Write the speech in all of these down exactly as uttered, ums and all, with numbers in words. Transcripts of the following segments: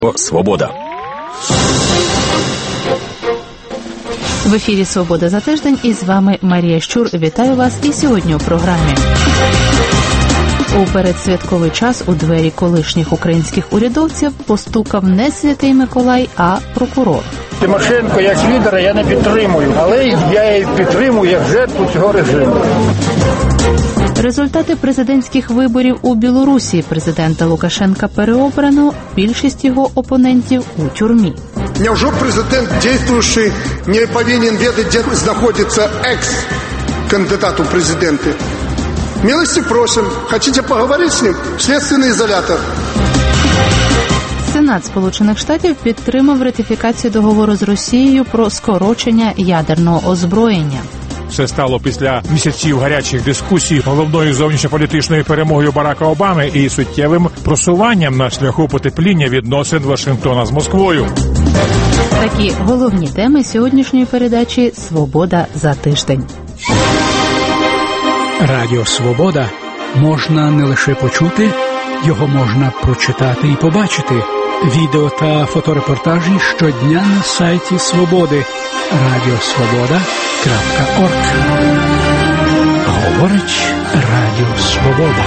Свобода. В ефірі «Свобода за тиждень» і з вами Марія Щур. Вітаю вас і сьогодні у програмі. У передсвятковий час у двері колишніх українських урядовців постукав не Святий Миколай, а прокурор. Тимошенко як лідера я не підтримую, але я її підтримую як жертву цього режиму. Результати президентських виборів у Білорусі. Президента Лукашенка переобрано, більшість його опонентів у тюрмі. Невже президент діючий не повинен відати, де знаходиться екс-кандидат у президенти? Милості просимо. Хочете поговорити з ним? Слідственний ізолятор. Сенат Сполучених Штатів підтримав ратифікацію договору з Росією про скорочення ядерного озброєння. Це стало після місяців гарячих дискусій головною зовнішньополітичною перемогою Барака Обами і суттєвим просуванням на шляху потепління відносин Вашингтона з Москвою. Такі головні теми сьогоднішньої передачі «Свобода за тиждень». Радіо «Свобода» можна не лише почути, його можна прочитати і побачити. Відео та фоторепортажі щодня на сайті «Свободи» радіо свобода крапка орг. Говорить Радіо Свобода.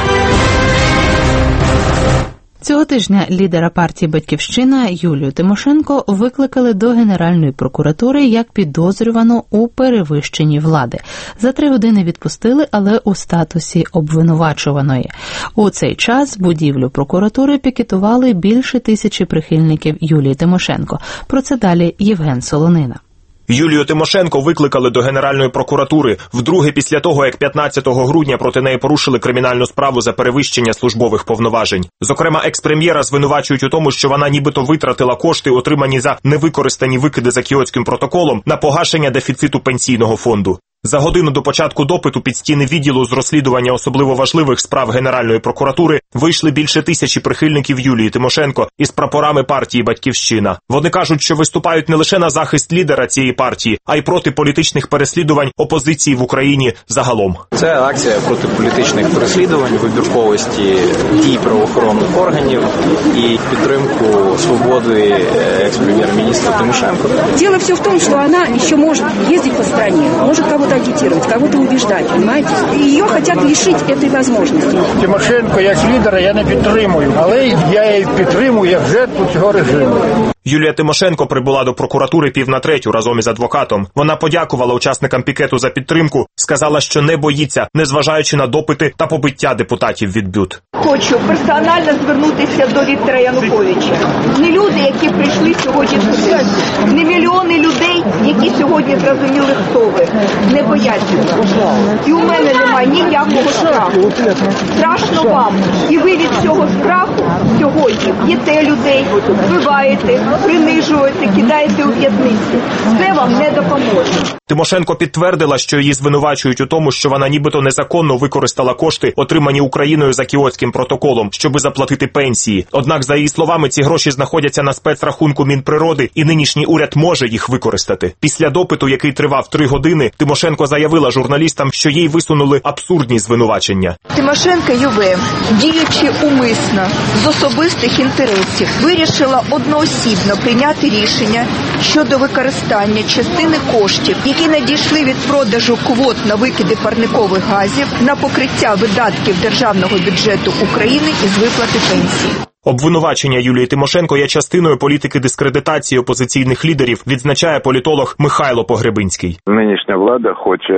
Цього тижня лідера партії «Батьківщина» Юлію Тимошенко викликали до Генеральної прокуратури як підозрювану у перевищенні влади. За три години відпустили, але у статусі обвинувачуваної. У цей час будівлю прокуратури пікетували більше тисячі прихильників Юлії Тимошенко. Про це далі Євген Солонина. Юлію Тимошенко викликали до Генеральної прокуратури вдруге після того, як п'ятнадцятого грудня проти неї порушили кримінальну справу за перевищення службових повноважень. Зокрема, екс-прем'єра звинувачують у тому, що вона нібито витратила кошти, отримані за невикористані викиди за Кіотським протоколом, на погашення дефіциту пенсійного фонду. За годину до початку допиту під стіни відділу з розслідування особливо важливих справ Генеральної прокуратури вийшли більше тисячі прихильників Юлії Тимошенко із прапорами партії «Батьківщина». Вони кажуть, що виступають не лише на захист лідера цієї партії, а й проти політичних переслідувань опозиції в Україні загалом. Це акція проти політичних переслідувань, вибірковості дій правоохоронних органів і підтримку свободи екс-прем'єр-міністра Тимошенко. Дело все в том, что она еще может ездить по стране, может кого-то агитировать, кого-то убеждать, понимаете? И ее хотят лишить этой возможности. Тимошенко як лідера я не підтримую, але я її підтримую як жертву цього режиму. Юлія Тимошенко прибула до прокуратури пів на третю разом із адвокатом. Вона подякувала учасникам пікету за підтримку, сказала, що не боїться, незважаючи на допити та побиття депутатів від БЮТ. Хочу персонально звернутися до Віктора Януковича. Не люди, які прийшли сьогодні сюди, не мільйони людей, які сьогодні зрозуміли, хто ви, не бояться. І у мене немає ніякого страху. Страшно вам. І ви від цього страху сьогодні б'єте людей, вбиваєте, принижуєте, кидаєте у в'язниці. Це вам не допоможе. Тимошенко підтвердила, що її звинувачують у тому, що вона нібито незаконно використала кошти, отримані Україною за Кіотським протоколом, щоби заплатити пенсії. Однак, за її словами, ці гроші знаходяться на спецрахунку Мінприроди, і нинішній уряд може їх використати. Після допиту, який тривав три години, Тимошенко заявила журналістам, що їй висунули абсурдні звинувачення. Тимошенко ЮВ, діючи умисно, з особистих інтересів, вирішила одноосібно прийняти рішення щодо використання частини коштів, які надійшли від продажу квот на викиди парникових газів, на покриття видатків державного бюджету України із виплати пенсій. Обвинувачення Юлії Тимошенко є частиною політики дискредитації опозиційних лідерів, відзначає політолог Михайло Погребинський. Нинішня влада хоче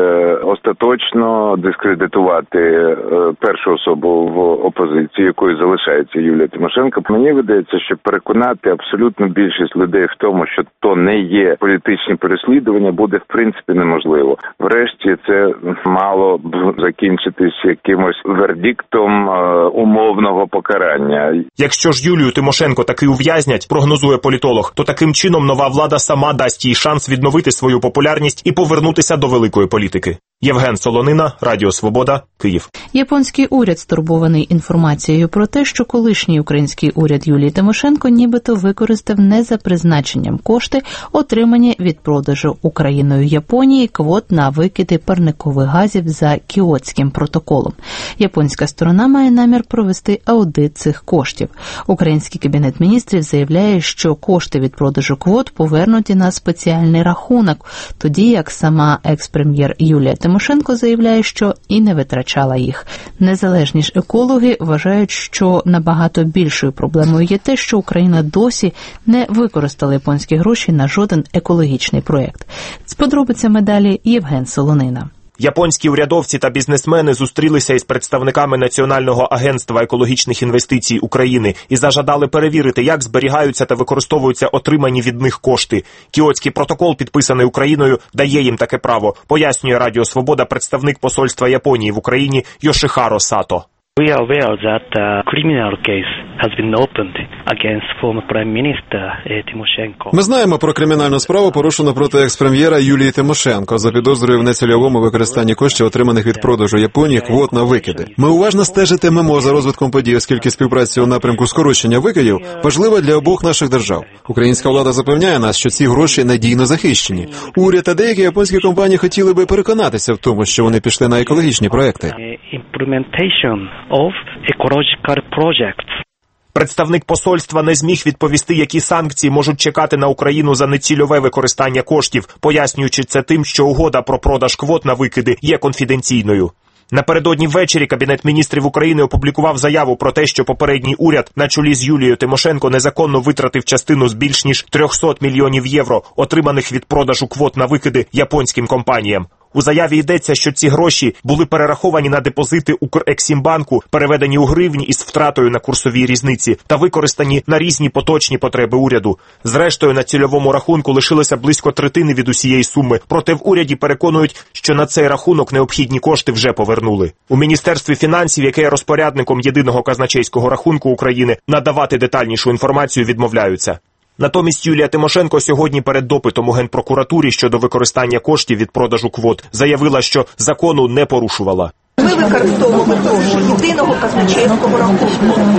остаточно дискредитувати першу особу в опозиції, якою залишається Юлія Тимошенко. Мені видається, що переконати абсолютну більшість людей в тому, що то не є політичні переслідування, буде в принципі неможливо. Врешті це мало б закінчитись якимось вердиктом умовного покарання. Якщо ж Юлію Тимошенко таки ув'язнять, прогнозує політолог, то таким чином нова влада сама дасть їй шанс відновити свою популярність і повернутися до великої політики. Євген Солонина, Радіо Свобода, Київ. Японський уряд стурбований інформацією про те, що колишній український уряд Юлії Тимошенко нібито використав не за призначенням кошти, отримані від продажу Україною Японії квот на викиди парникових газів за Кіотським протоколом. Японська сторона має намір провести аудит цих коштів. Український кабінет міністрів заявляє, що кошти від продажу квот повернуті на спеціальний рахунок, тоді як сама екс-прем'єр Юлія Тимошенко заявляє, що і не витрачала їх. Незалежні ж екологи вважають, що набагато більшою проблемою є те, що Україна досі не використала японські гроші на жоден екологічний проєкт. З подробицями далі Євген Солонина. Японські урядовці та бізнесмени зустрілися із представниками Національного агентства екологічних інвестицій України і зажадали перевірити, як зберігаються та використовуються отримані від них кошти. Кіотський протокол, підписаний Україною, дає їм таке право, пояснює Радіо Свобода представник посольства Японії в Україні Йошихаро Сато. We are aware that a criminal case has been opened against former Prime Minister Tymoshenko. Ми знаємо про кримінальну справу, порушену проти екс-прем'єра Юлії Тимошенко за підозрою в нецільовому використанні коштів, отриманих від продажу Японії квот на викиди. Ми уважно стежитимемо за розвитком подій, оскільки співпраця у напрямку скорочення викидів важлива для обох наших держав. Українська влада запевняє нас, що ці гроші надійно захищені. Уряд та деякі японські компанії хотіли би переконатися в тому, що вони пішли на екологічні проекти. Of ecological projects. Представник посольства не зміг відповісти, які санкції можуть чекати на Україну за нецільове використання коштів, пояснюючи це тим, що угода про продаж квот на викиди є конфіденційною. Напередодні ввечері Кабінет міністрів України опублікував заяву про те, що попередній уряд на чолі з Юлією Тимошенко незаконно витратив частину з більш ніж триста мільйонів євро, отриманих від продажу квот на викиди японським компаніям. У заяві йдеться, що ці гроші були перераховані на депозити Укрексімбанку, переведені у гривні із втратою на курсовій різниці та використані на різні поточні потреби уряду. Зрештою, на цільовому рахунку лишилося близько третини від усієї суми, проте в уряді переконують, що на цей рахунок необхідні кошти вже повернули. У Міністерстві фінансів, яке є розпорядником єдиного казначейського рахунку України, надавати детальнішу інформацію відмовляються. Натомість Юлія Тимошенко сьогодні перед допитом у Генпрокуратурі щодо використання коштів від продажу квот заявила, що закону не порушувала. Ми використовуємо гроші єдиного казначейського рахунку.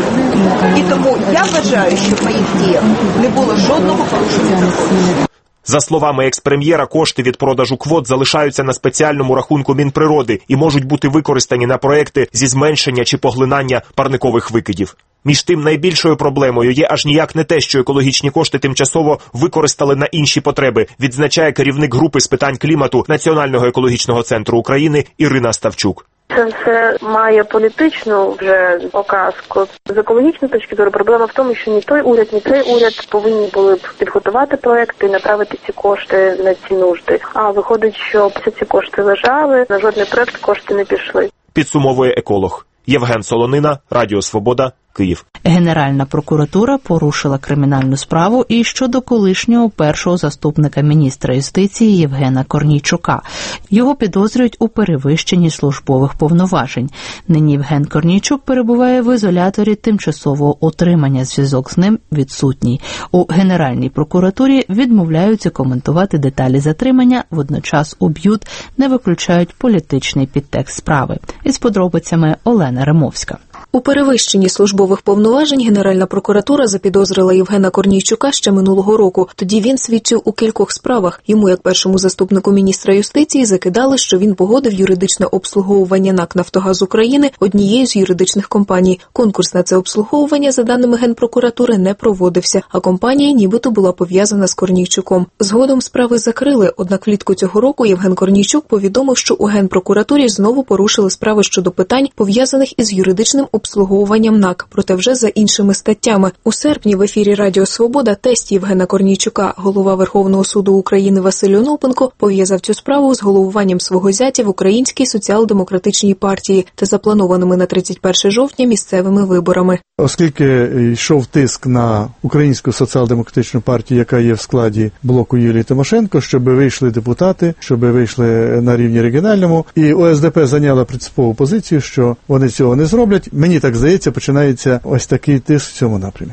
І тому я вважаю, що в моїх діях не було жодного порушення закону. За словами екс-прем'єра, кошти від продажу квот залишаються на спеціальному рахунку Мінприроди і можуть бути використані на проекти зі зменшення чи поглинання парникових викидів. Між тим, найбільшою проблемою є аж ніяк не те, що екологічні кошти тимчасово використали на інші потреби, відзначає керівник групи з питань клімату Національного екологічного центру України Ірина Ставчук. Це все має політичну вже окраску. З екологічної точки зору проблема в тому, що ні той уряд, ні цей уряд повинні були б підготувати проекти і направити ці кошти на ці нужди. А виходить, що всі ці кошти лежали, на жодний проект кошти не пішли. Підсумовує еколог. Євген Солонина, Радіо Свобода, Київ. Генеральна прокуратура порушила кримінальну справу і щодо колишнього першого заступника міністра юстиції Євгена Корнійчука. Його підозрюють у перевищенні службових повноважень. Нині Євген Корнійчук перебуває в ізоляторі тимчасового утримання. Зв'язок з ним відсутній. У Генеральній прокуратурі відмовляються коментувати деталі затримання, водночас у БЮТ не виключають політичний підтекст справи. Із подробицями Олена Римовська. У перевищенні службових повноважень Генеральна прокуратура запідозрила Євгена Корнійчука ще минулого року. Тоді він свідчив у кількох справах. Йому, як першому заступнику міністра юстиції, закидали, що він погодив юридичне обслуговування НАК «Нафтогаз України» однією з юридичних компаній. Конкурс на це обслуговування, за даними Генпрокуратури, не проводився, а компанія нібито була пов'язана з Корнійчуком. Згодом справи закрили, однак влітку цього року Євген Корнійчук повідомив, що у Генпрокуратурі знову порушили справи щодо питань, пов'язаних із юридичним обслуговуванням НАК, проте вже за іншими статтями. У серпні в ефірі Радіо Свобода тесть Євгена Корнійчука, голова Верховного суду України Василь Онопенко, пов'язав цю справу з головуванням свого зятя в Українській соціал-демократичній партії та запланованими на тридцять перше жовтня місцевими виборами. Оскільки йшов тиск на Українську соціал-демократичну партію, яка є в складі блоку Юлії Тимошенко, щоб вийшли депутати, щоб вийшли на рівні регіональному, і О Ес Де Пе зайняла принципову позицію, що вони цього не зроблять. Мені так здається, починається ось такий тиск в цьому напрямі.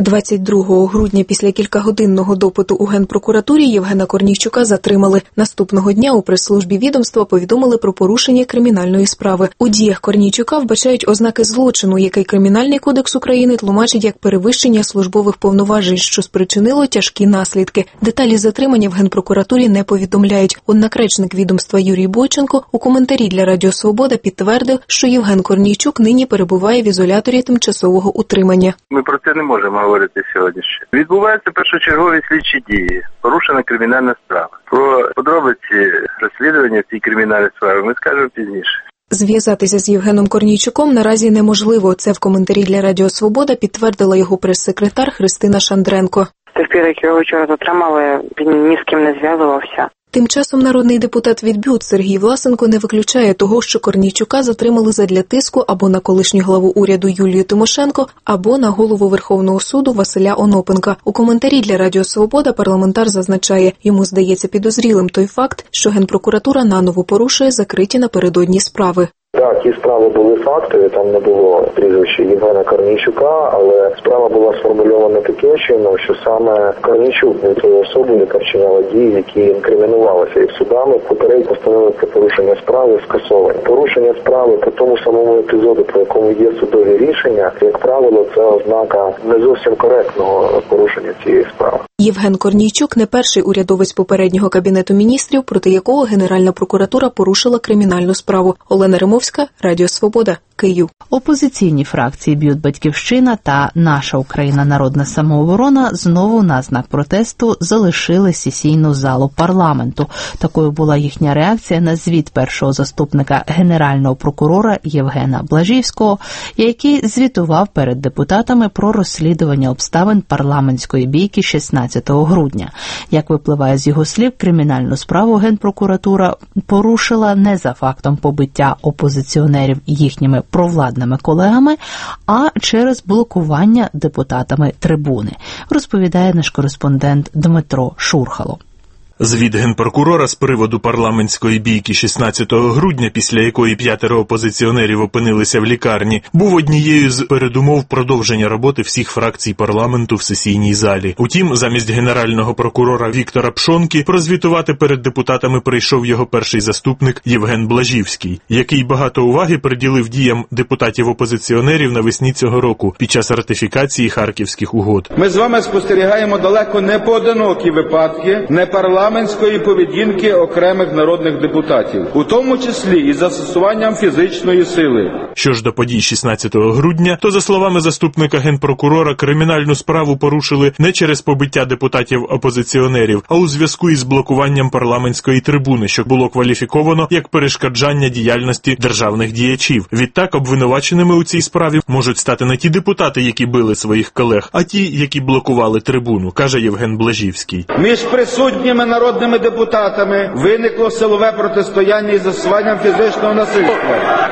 двадцять другого грудня після кількагодинного допиту у Генпрокуратурі Євгена Корнійчука затримали. Наступного дня у прес-службі відомства повідомили про порушення кримінальної справи. У діях Корнійчука вбачають ознаки злочину, який Кримінальний кодекс України тлумачить як перевищення службових повноважень, що спричинило тяжкі наслідки. Деталі затримання в Генпрокуратурі не повідомляють. Однак речник відомства Юрій Бойченко у коментарі для Радіо Свобода підтвердив, що Євген Корнійчук нині перебуває в ізоляторі тимчасового утримання. Ми про це не можемо говорити сьогодні ще. Відбуваються першочергові слідчі дії, порушена кримінальна справа. Про подробиці розслідування цієї кримінальної справи ми скажемо пізніше. Зв'язатися з Євгеном Корнійчуком наразі неможливо. Це в коментарі для Радіо Свобода підтвердила його прес-секретар Христина Шандренко. З тих пір, як його вчора затримали, він ні з ким не зв'язувався. Тим часом народний депутат від БЮТ Сергій Власенко не виключає того, що Корнійчука затримали задля тиску або на колишню главу уряду Юлію Тимошенко, або на голову Верховного суду Василя Онопенка. У коментарі для Радіо Свобода парламентар зазначає, йому здається підозрілим той факт, що Генпрокуратура наново порушує закриті напередодні справи. Так, ті справи були фактові, там не було прізвища Євгена Корнійчука, але справа була сформульована таким чином, що саме Корнійчук був тою особою, яка вчиняла дії, які інкримінувалися і судами. Попередньо постанови про порушення справи скасовані. Порушення справи по тому самому епізоду, по якому є судові рішення, як правило, це ознака не зовсім коректного порушення цієї справи. Євген Корнійчук не перший урядовець попереднього Кабінету міністрів, проти якого Генеральна прокуратура порушила кримінальну справу. Олена Римовська, Радіо Свобода, Київ. Опозиційні фракції «Б'ют Батьківщина» та «Наша Україна Народна самооборона» знову на знак протесту залишили сесійну залу парламенту. Такою була їхня реакція на звіт першого заступника Генерального прокурора Євгена Блажівського, який звітував перед депутатами про розслідування обставин парламентської бійки шістнадцятого грудня. Як випливає з його слів, кримінальну справу Генпрокуратура порушила не за фактом побиття опозиціонерів їхніми провладними колегами, а через блокування депутатами трибуни, розповідає наш кореспондент Дмитро Шурхало. Звіт генпрокурора з приводу парламентської бійки шістнадцятого грудня, після якої п'ятеро опозиціонерів опинилися в лікарні, був однією з передумов продовження роботи всіх фракцій парламенту в сесійній залі. Утім, замість генерального прокурора Віктора Пшонки прозвітувати перед депутатами прийшов його перший заступник Євген Блажівський, який багато уваги приділив діям депутатів-опозиціонерів навесні цього року під час ратифікації Харківських угод. Ми з вами спостерігаємо далеко не поодинокі випадки не парламентської поведінки окремих народних депутатів, у тому числі і застосуванням фізичної сили. Що ж до подій шістнадцятого грудня, то за словами заступника генпрокурора, кримінальну справу порушили не через побиття депутатів-опозиціонерів, а у зв'язку із блокуванням парламентської трибуни, що було кваліфіковано як перешкоджання діяльності державних діячів. Відтак, обвинуваченими у цій справі можуть стати не ті депутати, які били своїх колег, а ті, які блокували трибуну, каже Євген Блажівський. Між присутніми народними депутатами виникло силове протистояння із застосуванням фізичного насильства.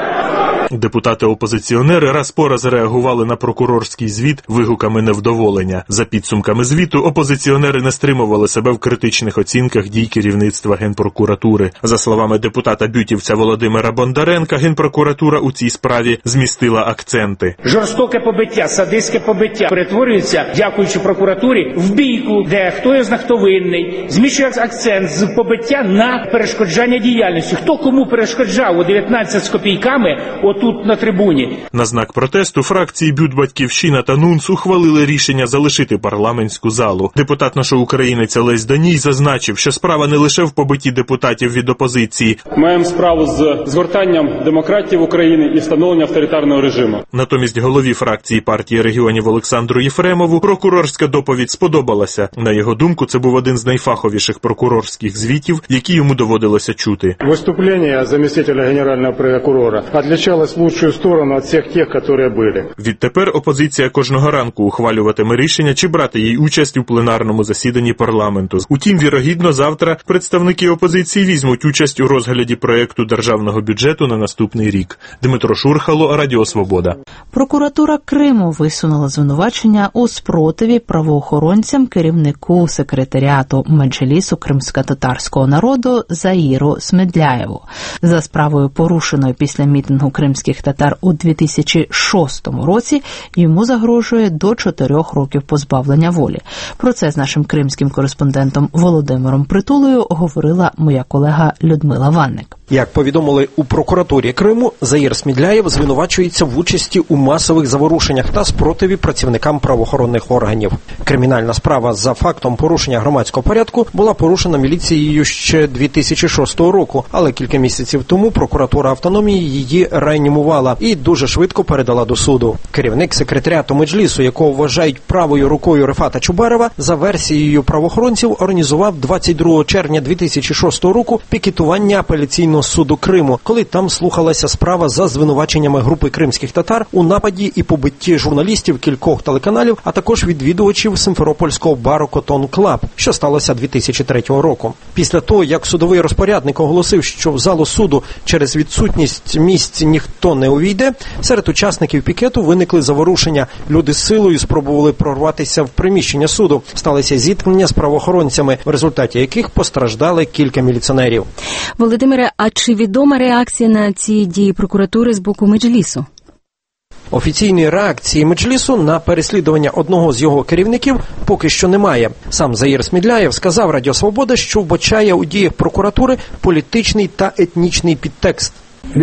Депутати-опозиціонери раз по раз реагували на прокурорський звіт вигуками невдоволення. За підсумками звіту, опозиціонери не стримували себе в критичних оцінках дій керівництва Генпрокуратури. За словами депутата-бютівця Володимира Бондаренка, Генпрокуратура у цій справі змістила акценти. Жорстоке побиття, садистське побиття перетворюється, дякуючи прокуратурі, в бійку, де хто є хто винний. Зміщує акцент з побиття на перешкоджання діяльності. Хто кому перешкоджав у дев'ятнадцять з копійками отут на трибуні. На знак протесту фракції «Б'ют Батьківщина» та НУНС ухвалили рішення залишити парламентську залу. Депутат нашого українець Олесь Даній зазначив, що справа не лише в побитті депутатів від опозиції. Маємо справу з згортанням демократії України і встановленням авторитарного режиму. Натомість голові фракції партії регіонів Олександру Єфремову прокурорська доповідь сподобалася. На його думку, це був один з найфаховіших прокурорських звітів, які йому доводилося чути. Виступлення заместителя генерального прокурора отличалось в лучшую сторону від всіх тих, які були. Відтепер опозиція кожного ранку ухвалюватиме рішення, чи брати їй участь у пленарному засіданні парламенту. Утім, вірогідно, завтра представники опозиції візьмуть участь у розгляді проєкту державного бюджету на наступний рік. Дмитро Шурхало, Радіо Свобода. Прокуратура Криму висунула звинувачення у спротиві правоохоронцям керівнику секретаріату Меджлісу кримськотатарського народу Заїру Смедляєву. За справою, порушеною після мітингу кримських кримських татар у дві тисячі шостому році, йому загрожує до чотирьох років позбавлення волі. Про це з нашим кримським кореспондентом Володимиром Притулою говорила моя колега Людмила Ванник. Як повідомили у прокуратурі Криму, Заїр Смідляєв звинувачується в участі у масових заворушеннях та спротиві працівникам правоохоронних органів. Кримінальна справа за фактом порушення громадського порядку була порушена міліцією ще дві тисячі шостого року, але кілька місяців тому прокуратура автономії її реанімувала і дуже швидко передала до суду. Керівник секретаріату Меджлісу, якого вважають правою рукою Рефата Чубарова, за версією правоохоронців організував двадцять другого червня дві тисячі шостого року пікетування апеляційного суду Криму, коли там слухалася справа за звинуваченнями групи кримських татар у нападі і побитті журналістів кількох телеканалів, а також відвідувачів симферопольського бару «Котон Клаб», що сталося дві тисячі третього року. Після того, як судовий розпорядник оголосив, що в залу суду через відсутність місць ніхто не увійде, серед учасників пікету виникли заворушення. Люди з силою спробували прорватися в приміщення суду. Сталися зіткнення з правоохоронцями, в результаті яких постраждали кілька міліціонерів. Володимире, а чи відома реакція на ці дії прокуратури з боку Меджлісу? Офіційної реакції Меджлісу на переслідування одного з його керівників поки що немає. Сам Заїр Смідляєв сказав Радіо Свобода, що вбачає у діях прокуратури політичний та етнічний підтекст.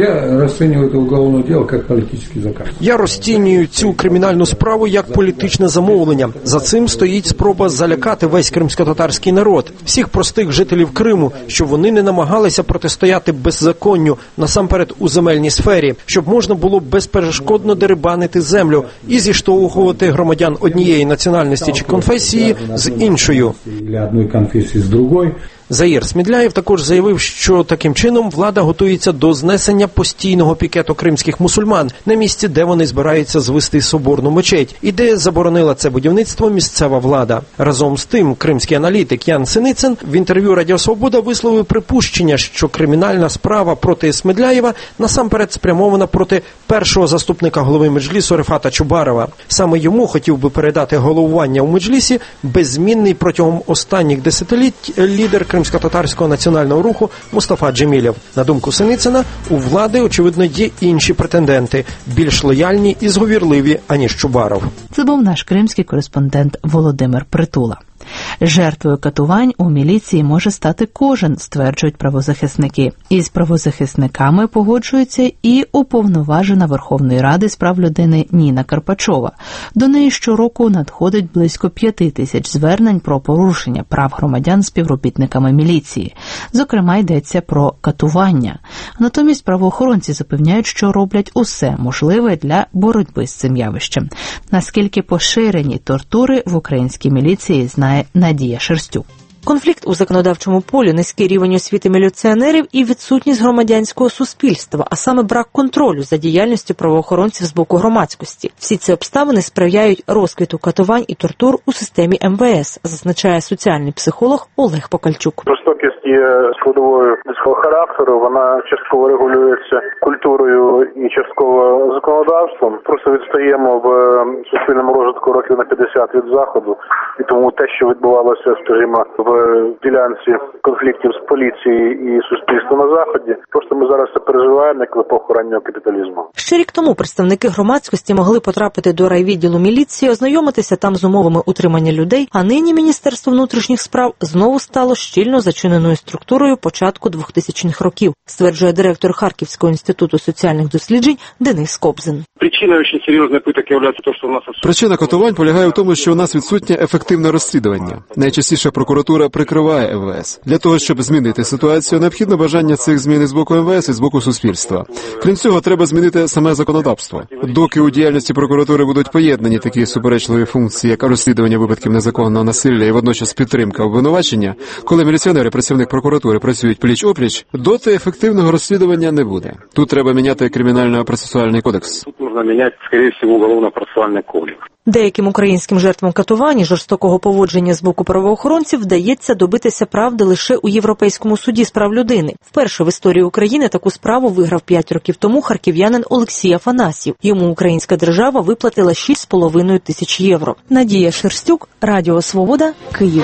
Я розцінюю це уголовне діло як політичний заказ. Я розцінюю цю кримінальну справу як політичне замовлення. За цим стоїть спроба залякати весь кримськотатарський народ, всіх простих жителів Криму, щоб вони не намагалися протистояти беззаконню, насамперед у земельній сфері, щоб можна було безперешкодно дерибанити землю і зіштовхувати громадян однієї національності чи конфесії з іншою. Одної конфесії з другою. Заїр Смідляєв також заявив, що таким чином влада готується до знесення постійного пікету кримських мусульман на місці, де вони збираються звести соборну мечеть, і де заборонила це будівництво місцева влада. Разом з тим, кримський аналітик Ян Синицин в інтерв'ю Радіо Свобода висловив припущення, що кримінальна справа проти Смідляєва насамперед спрямована проти першого заступника голови Меджлісу Рефата Чубарова. Саме йому хотів би передати головування у Меджлісі беззмінний протягом останніх десятиліть лідер кримсько-татарського національного руху Мустафа Джемілєв. На думку Синицина, у влади, очевидно, є інші претенденти, більш лояльні і зговірливі, аніж Чубаров. Це був наш кримський кореспондент Володимир Притула. Жертвою катувань у міліції може стати кожен, стверджують правозахисники. Із правозахисниками погоджується і уповноважена Верховної Ради з прав людини Ніна Карпачова. До неї щороку надходить близько п'яти тисяч звернень про порушення прав громадян співробітниками міліції. Зокрема, йдеться про катування. Натомість правоохоронці запевняють, що роблять усе можливе для боротьби з цим явищем. Наскільки поширені тортури в українській міліції, знає Надія Шерстюк. Конфлікт у законодавчому полі, низький рівень освіти міліціонерів і відсутність громадянського суспільства, а саме брак контролю за діяльністю правоохоронців з боку громадськості. Всі ці обставини сприяють розквіту катувань і тортур у системі ем ве ес, зазначає соціальний психолог Олег Покальчук. Жорстокість є складовою людського характеру, вона частково регулюється культурою і частково законодавством. Просто відстаємо в суспільному розвитку років на п'ятдесят від заходу, і тому те, що відбувалося, скажімо, в ділянці конфліктів з поліцією і суспільством на Заході. Просто ми зараз це переживаємо як в епоху раннього капіталізму. Ще рік тому представники громадськості могли потрапити до райвідділу міліції, ознайомитися там з умовами утримання людей, а нині Міністерство внутрішніх справ знову стало щільно зачиненою структурою початку двохтисячних років, стверджує директор Харківського інституту соціальних досліджень Денис Кобзин. Причина дуже серйозних питок є те, що у нас... Причина катувань полягає в тому, що у нас відсутнє ефективне розслідування. Найчастіше прокуратура прикриває ем ве ес. Для того, щоб змінити ситуацію, необхідно бажання цих змін з боку ем ве ес і з боку суспільства. Крім цього, треба змінити саме законодавство. Доки у діяльності прокуратури будуть поєднані такі суперечливі функції, як розслідування випадків незаконного насилля і водночас підтримка обвинувачення, коли міліціонери і працівник прокуратури працюють пліч-опліч, доти ефективного розслідування не буде. Тут треба міняти кримінально-процесуальний кодекс. Тут потрібно міняти, скоріше всього, уголовно-процесуальний кодекс. Деяким українським жертвам катувань і жорстокого поводження з боку правоохоронців вдається добитися правди лише у Європейському суді з прав людини. Вперше в історії України таку справу виграв п'ять років тому харків'янин Олексій Афанасьєв. Йому українська держава виплатила шість з половиною тисяч євро. Надія Шерстюк, Радіо Свобода, Київ.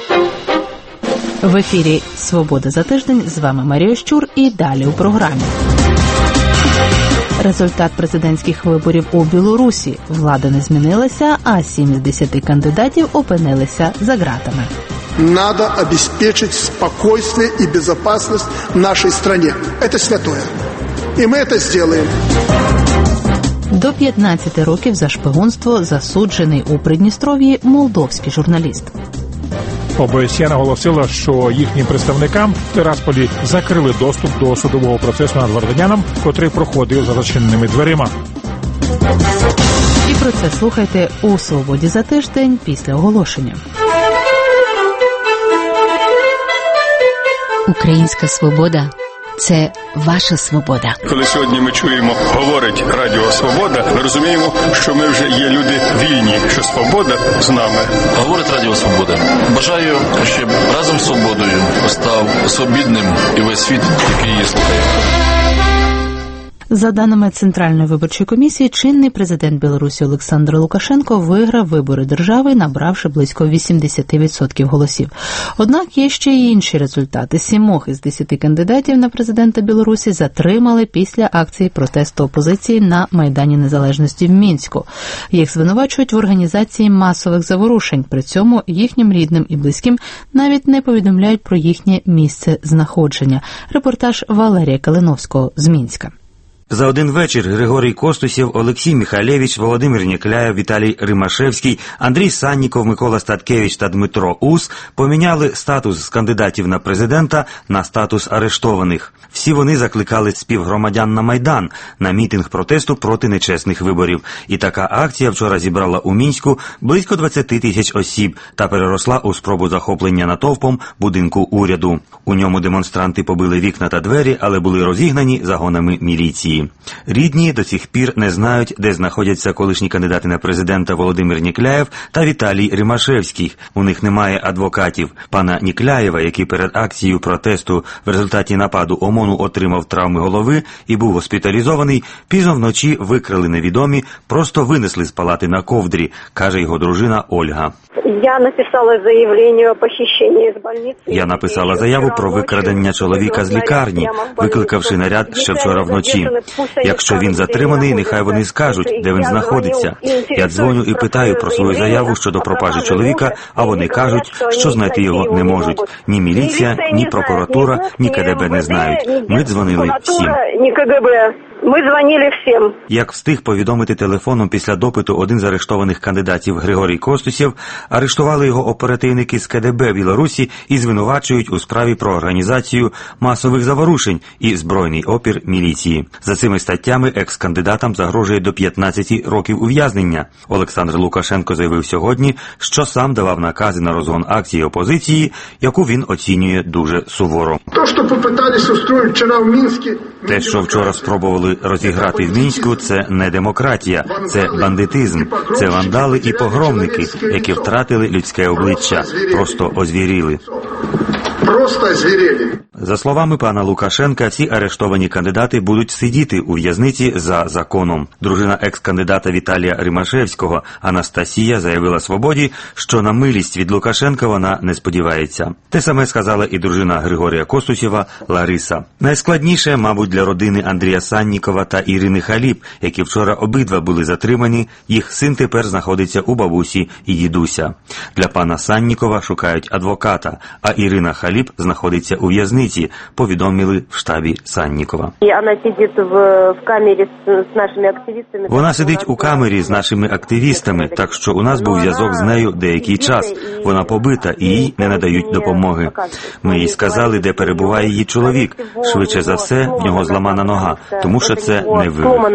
В ефірі «Свобода за тиждень». З вами Марія Щур і далі у програмі. Результат президентських виборів у Білорусі. Влада не змінилася, а сім з десяти кандидатів опинилися за ґратами. Надо обеспечить спокойствие и безопасность в нашей стране. Это святое. И мы это сделаем. До п'ятнадцяти років за шпигунство засуджений у Придністров'ї молдовський журналіст. ОБСЄ наголосила, що їхнім представникам в Тирасполі закрили доступ до судового процесу над Варданянном, котрий проходив за зачиненими дверима. І про це слухайте у «Свободі» за тиждень після оголошення. Українська свобода – це ваша свобода. Коли сьогодні ми чуємо, говорить Радіо Свобода, ми розуміємо, що ми вже є люди вільні, що свобода з нами. Говорить Радіо Свобода. Бажаю, щоб разом з свободою став свобідним і весь світ, який її слухає. За даними Центральної виборчої комісії, чинний президент Білорусі Олександр Лукашенко виграв вибори держави, набравши близько вісімдесят відсотків голосів. Однак є ще й інші результати. Сімох із десяти кандидатів на президента Білорусі затримали після акції протесту опозиції на Майдані Незалежності в Мінську. Їх звинувачують в організації масових заворушень. При цьому їхнім рідним і близьким навіть не повідомляють про їхнє місце знаходження. Репортаж Валерія Калиновського з Мінська. За один вечір Григорій Костусєв, Олексій Михайлевич, Володимир Нікляєв, Віталій Римашевський, Андрій Санніков, Микола Статкевич та Дмитро Ус поміняли статус з кандидатів на президента на статус арештованих. Всі вони закликали співгромадян на Майдан, на мітинг протесту проти нечесних виборів. І така акція вчора зібрала у Мінську близько двадцять тисяч осіб та переросла у спробу захоплення натовпом будинку уряду. У ньому демонстранти побили вікна та двері, але були розігнані загонами міліції. Рідні до цих пір не знають, де знаходяться колишні кандидати на президента Володимир Нікляєв та Віталій Римашевський. У них немає адвокатів. Пана Нікляєва, який перед акцією протесту в результаті нападу ОМОНу отримав травми голови і був госпіталізований, пізно вночі викрили невідомі, просто винесли з палати на ковдрі, каже його дружина Ольга. Я написала заявлення о похищенні з больниці. Я написала заяву про викрадення чоловіка з лікарні, викликавши наряд ще вчора вночі. Якщо він затриманий, нехай вони скажуть, де він знаходиться. Я дзвоню і питаю про свою заяву щодо пропажі чоловіка, а вони кажуть, що знайти його не можуть. Ні міліція, ні прокуратура, ні КДБ не знають. Ми дзвонили всім. Ми дзвонили всім. Як встиг повідомити телефоном після допиту один з арештованих кандидатів Григорій Костусєв, арештували його оперативники з КДБ Білорусі і звинувачують у справі про організацію масових заворушень і збройний опір міліції. За цими статтями екс-кандидатам загрожує до п'ятнадцяти років ув'язнення. Олександр Лукашенко заявив сьогодні, що сам давав накази на розгон акції опозиції, яку він оцінює дуже суворо. То, що попиталися устроїти вчора в Мінську... Те, що вчора спробували розіграти в Мінську, це не демократія, це бандитизм, це вандали і погромники, які втратили людське обличчя, просто озвіріли. Просто озвіріли. За словами пана Лукашенка, всі арештовані кандидати будуть сидіти у в'язниці за законом. Дружина екс-кандидата Віталія Римашевського Анастасія заявила «Свободі», що на милість від Лукашенка вона не сподівається. Те саме сказала і дружина Григорія Костусєва Лариса. Найскладніше, мабуть, для родини Андрія Саннікова та Ірини Халіп, які вчора обидва були затримані, їх син тепер знаходиться у бабусі і дідуся. Для пана Саннікова шукають адвоката, а Ірина Халіп знаходиться у в'язниці, повідомили в штабі Саннікова. Вона сидить в камері з нашими активістами. Вона сидить у камері з нашими активістами, так що у нас був зв'язок з нею деякий час. Вона побита і їй не надають допомоги. Ми їй сказали, де перебуває її чоловік. Швидше за все, в нього зламана нога, тому що це не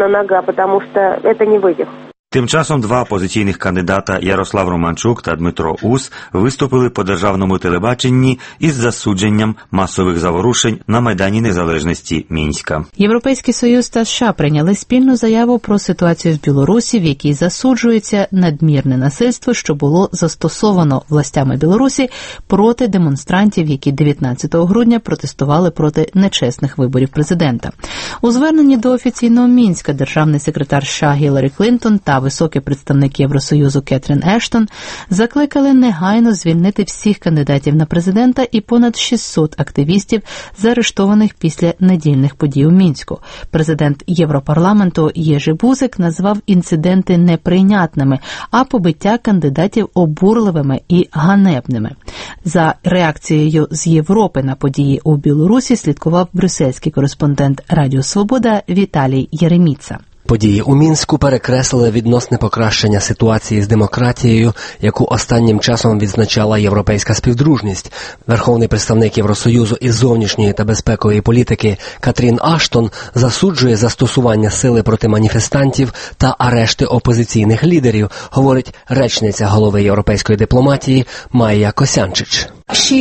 вивих. Тим часом два опозиційних кандидата Ярослав Романчук та Дмитро Ус виступили по державному телебаченні із засудженням масових заворушень на Майдані Незалежності Мінська. Європейський Союз та США прийняли спільну заяву про ситуацію в Білорусі, в якій засуджується надмірне насильство, що було застосовано властями Білорусі проти демонстрантів, які дев'ятнадцятого грудня протестували проти нечесних виборів президента. У зверненні до офіційного Мінська державний секретар США Гіларі Клінтон та та високий представник Євросоюзу Кетрін Ештон закликали негайно звільнити всіх кандидатів на президента і понад шістсот активістів, заарештованих після недільних подій у Мінську. Президент Європарламенту Єжи Бузик назвав інциденти неприйнятними, а побиття кандидатів обурливими і ганебними. За реакцією з Європи на події у Білорусі слідкував брюссельський кореспондент Радіо Свобода Віталій Єреміца. Події у Мінську перекреслили відносне покращення ситуації з демократією, яку останнім часом відзначала європейська співдружність. Верховний представник Євросоюзу із зовнішньої та безпекової політики Катрін Аштон засуджує застосування сили проти маніфестантів та арешти опозиційних лідерів, говорить речниця голови європейської дипломатії Майя Косянчич.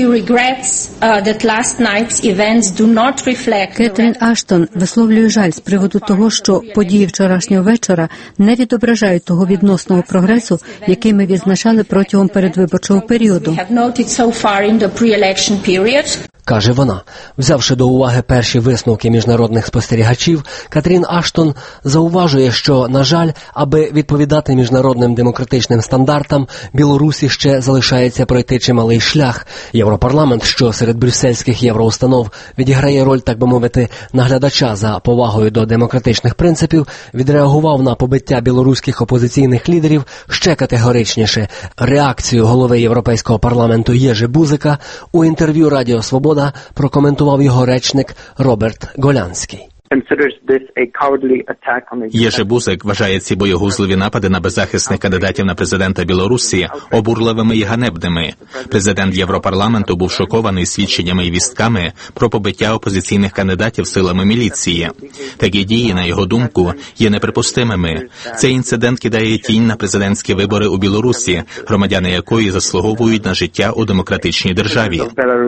Кетрін Аштон висловлює жаль з приводу того, що події вчорашнього вечора не відображають того відносного прогресу, який ми відзначали протягом передвиборчого періоду. Каже вона. Взявши до уваги перші висновки міжнародних спостерігачів, Катрін Аштон зауважує, що, на жаль, аби відповідати міжнародним демократичним стандартам, Білорусі ще залишається пройти чималий шлях. Європарламент, що серед брюссельських євроустанов відіграє роль, так би мовити, наглядача за повагою до демократичних принципів, відреагував на побиття білоруських опозиційних лідерів ще категоричніше. Реакцію голови Європейського парламенту Єжи Бузика у інтерв'ю Радіо Свобода прокоментував його речник Роберт Голянський. Єжи Бузик вважає ці боєгузливі напади на беззахисних кандидатів на президента Білорусі обурливими і ганебними. Президент Європарламенту був шокований свідченнями і вістками про побиття опозиційних кандидатів силами міліції. Такі дії, на його думку, є неприпустимими. Цей інцидент кидає тінь на президентські вибори у Білорусі, громадяни якої заслуговують на життя у демократичній державі.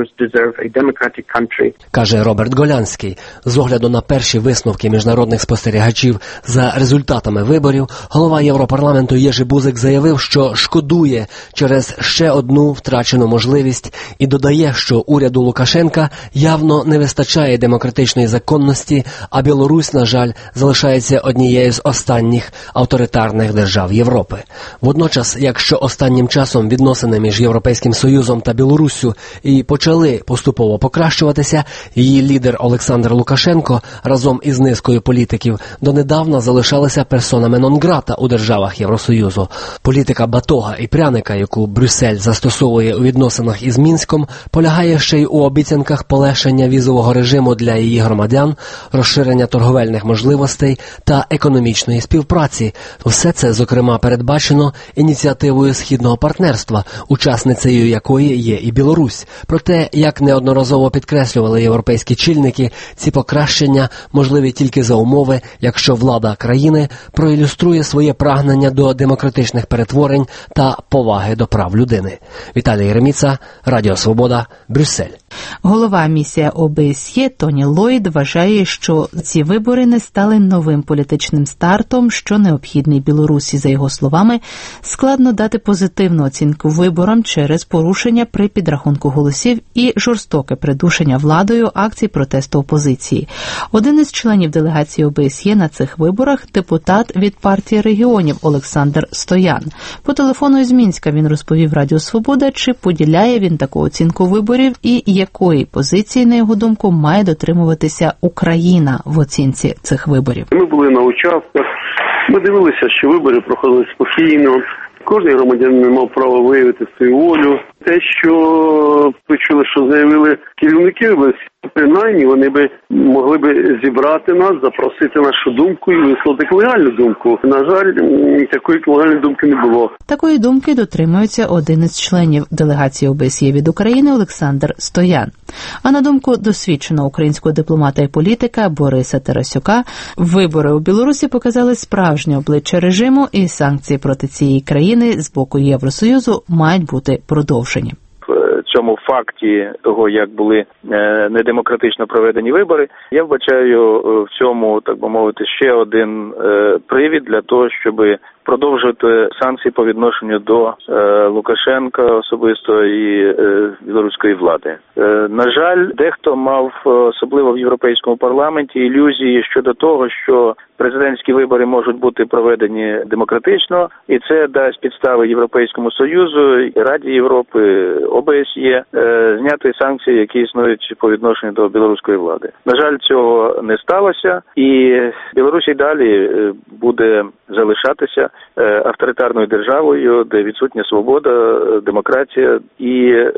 Каже Роберт Голянський. З огляду на перші висновки міжнародних спостерігачів за результатами виборів, голова Європарламенту Єжи Бузик заявив, що шкодує через ще одну втрачену можливість і додає, що уряду Лукашенка явно не вистачає демократичної законності, а Білорусь, на жаль, залишається однією з останніх авторитарних держав Європи. Водночас, якщо останнім часом відносини між Європейським Союзом та Білоруссю і почали поступово покращуватися, її лідер Олександр Лукашенко разом із низкою політиків донедавна залишалися персонами нон-грата у державах Євросоюзу. Політика батога і пряника, яку Брюссель застосовує у відносинах із Мінськом, полягає ще й у обіцянках полегшення візового режиму для її громадян, розширення торговельних можливостей та економічної співпраці. Все це, зокрема, передбачено ініціативою Східного партнерства, учасницею якої є і Білорусь. Проте, як неодноразово підкреслювали європейські чільники, ці покращення можливі тільки за умови, якщо влада країни проілюструє своє прагнення до демократичних перетворень та поваги до прав людини. Віталій Єреміца, Радіо Свобода, Брюссель. Голова місії О Б С Є Тоні Ллойд вважає, що ці вибори не стали новим політичним стартом, що необхідний Білорусі. За його словами, складно дати позитивну оцінку виборам через порушення при підрахунку голосів і жорстоке придушення владою акцій протесту опозиції. Один із членів делегації О Б С Є на цих виборах – депутат від партії регіонів Олександр Стоян. По телефону із Мінська він розповів Радіо Свобода, чи поділяє він таку оцінку виборів і якої позиції, на його думку, має дотримуватися Україна в оцінці цих виборів. Ми були на участках, ми дивилися, що вибори проходили спокійно. Кожен громадянин мав право виявити свою волю. Те, що почули, що заявили керівники, принаймні вони би могли би зібрати нас, запросити нашу думку і висловити легальну думку. На жаль, такої легальної думки не було. Такої думки дотримується один із членів делегації О Б С Є від України Олександр Стоян. А на думку досвідченого українського дипломата і політика Бориса Тарасюка, вибори у Білорусі показали справжнє обличчя режиму, і санкції проти цієї країни з боку Євросоюзу мають бути продовжені. В цьому факті того, як були недемократично проведені вибори, я вбачаю в цьому, так би мовити, ще один привід для того, щоб продовжувати санкції по відношенню до Лукашенка особисто і білоруської влади. На жаль, дехто мав, особливо в Європейському парламенті, ілюзії щодо того, що президентські вибори можуть бути проведені демократично, і це дасть підстави Європейському Союзу, Раді Європи, О Б С Є зняти санкції, які існують по відношенню до білоруської влади. На жаль, цього не сталося, і Білорусь і далі буде залишатися авторитарною державою, де відсутня свобода, демократія, і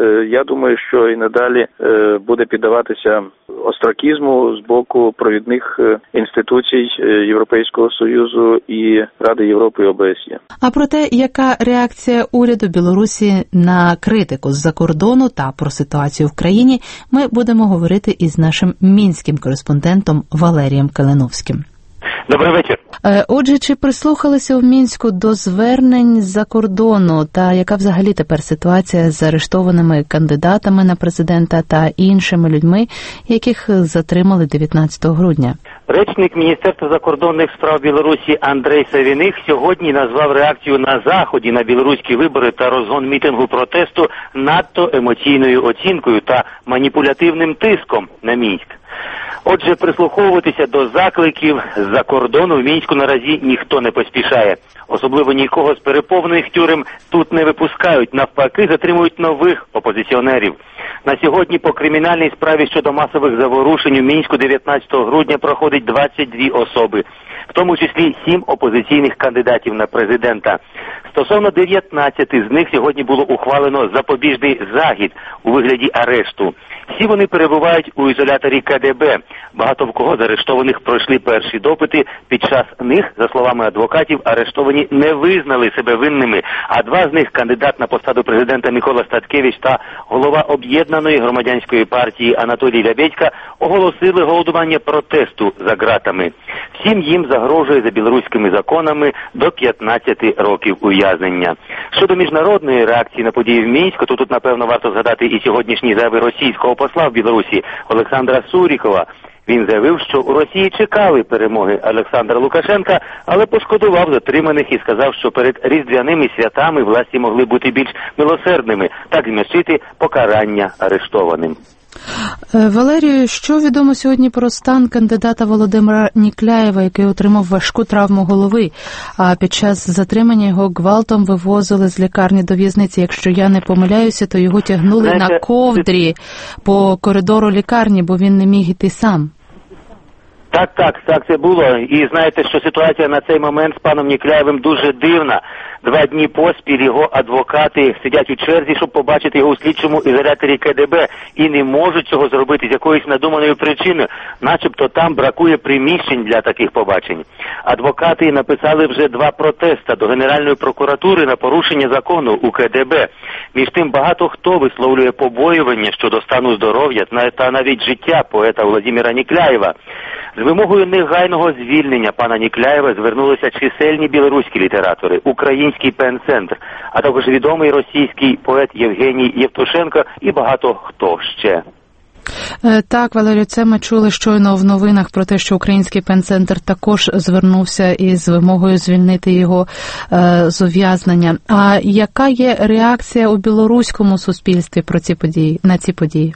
я думаю, що і надалі буде піддаватися остракізму з боку провідних інституцій Європейського Союзу і Ради Європи і О Б С Є. А про те, яка реакція уряду Білорусі на критику з-за кордону та про ситуацію в країні, ми будемо говорити із нашим мінським кореспондентом Валерієм Калиновським. Добрий вечір. Отже, чи прислухалися в Мінську до звернень з-за кордону, та яка взагалі тепер ситуація з арештованими кандидатами на президента та іншими людьми, яких затримали дев'ятнадцятого грудня? Речник Міністерства закордонних справ Білорусі Андрей Савіних сьогодні назвав реакцію на Заході на білоруські вибори та розгон мітингу протесту надто емоційною оцінкою та маніпулятивним тиском на Мінськ. Отже, прислуховуватися до закликів з-за кордону в Мінську наразі ніхто не поспішає. Особливо нікого з переповнених тюрем тут не випускають, навпаки затримують нових опозиціонерів. На сьогодні по кримінальній справі щодо масових заворушень у Мінську дев'ятнадцятого грудня проходить двадцять дві особи, в тому числі сім опозиційних кандидатів на президента. Стосовно дев'ятнадцяти з них сьогодні було ухвалено запобіжний захід у вигляді арешту. Всі вони перебувають у ізоляторі Ка Де Бе. Багато в кого з арештованих пройшли перші допити. Під час них, за словами адвокатів, арештовані не визнали себе винними, а два з них, кандидат на посаду президента Микола Статкевич та голова об'єднаної громадянської партії Анатолій Лябедька, оголосили голодування протесту за ґратами. Всім їм загрожує за білоруськими законами до п'ятнадцяти років ув'язнення. Щодо міжнародної реакції на події в Мінську, то тут, напевно, варто згадати і сьогоднішні заяви російського посла в Білорусі Олександра Сурікова. Він заявив, що у Росії чекали перемоги Олександра Лукашенка, але пошкодував затриманих і сказав, що перед різдвяними святами власті могли бути більш милосердними, так змягчити покарання арештованим. Валерію, що відомо сьогодні про стан кандидата Володимира Нікляєва, який отримав важку травму голови, а під час затримання його гвалтом вивозили з лікарні до в'язниці. Якщо я не помиляюся, то його тягнули Знаєте, на ковдрі по коридору лікарні, бо він не міг йти сам. Так, так, так це було. І знаєте, що ситуація на цей момент з паном Нікляєвим дуже дивна. Два дні поспіль його адвокати сидять у черзі, щоб побачити його у слідчому ізоляторі Ка Де Бе, і не можуть цього зробити з якоюсь надуманою причиною, начебто там бракує приміщень для таких побачень. Адвокати написали вже два протеста до Генеральної прокуратури на порушення закону у Ка Де Бе. Між тим багато хто висловлює побоювання щодо стану здоров'я та навіть життя поета Володимира Нікляєва. З вимогою негайного звільнення пана Нікляєва звернулися чисельні білоруські літератори, український пен-центр, а також відомий російський поет Євгеній Євтушенко і багато хто ще. Так, Валерію, це ми чули щойно в новинах про те, що український пен-центр також звернувся із вимогою звільнити його е, з ув'язнення. А яка є реакція у білоруському суспільстві про ці події, на ці події?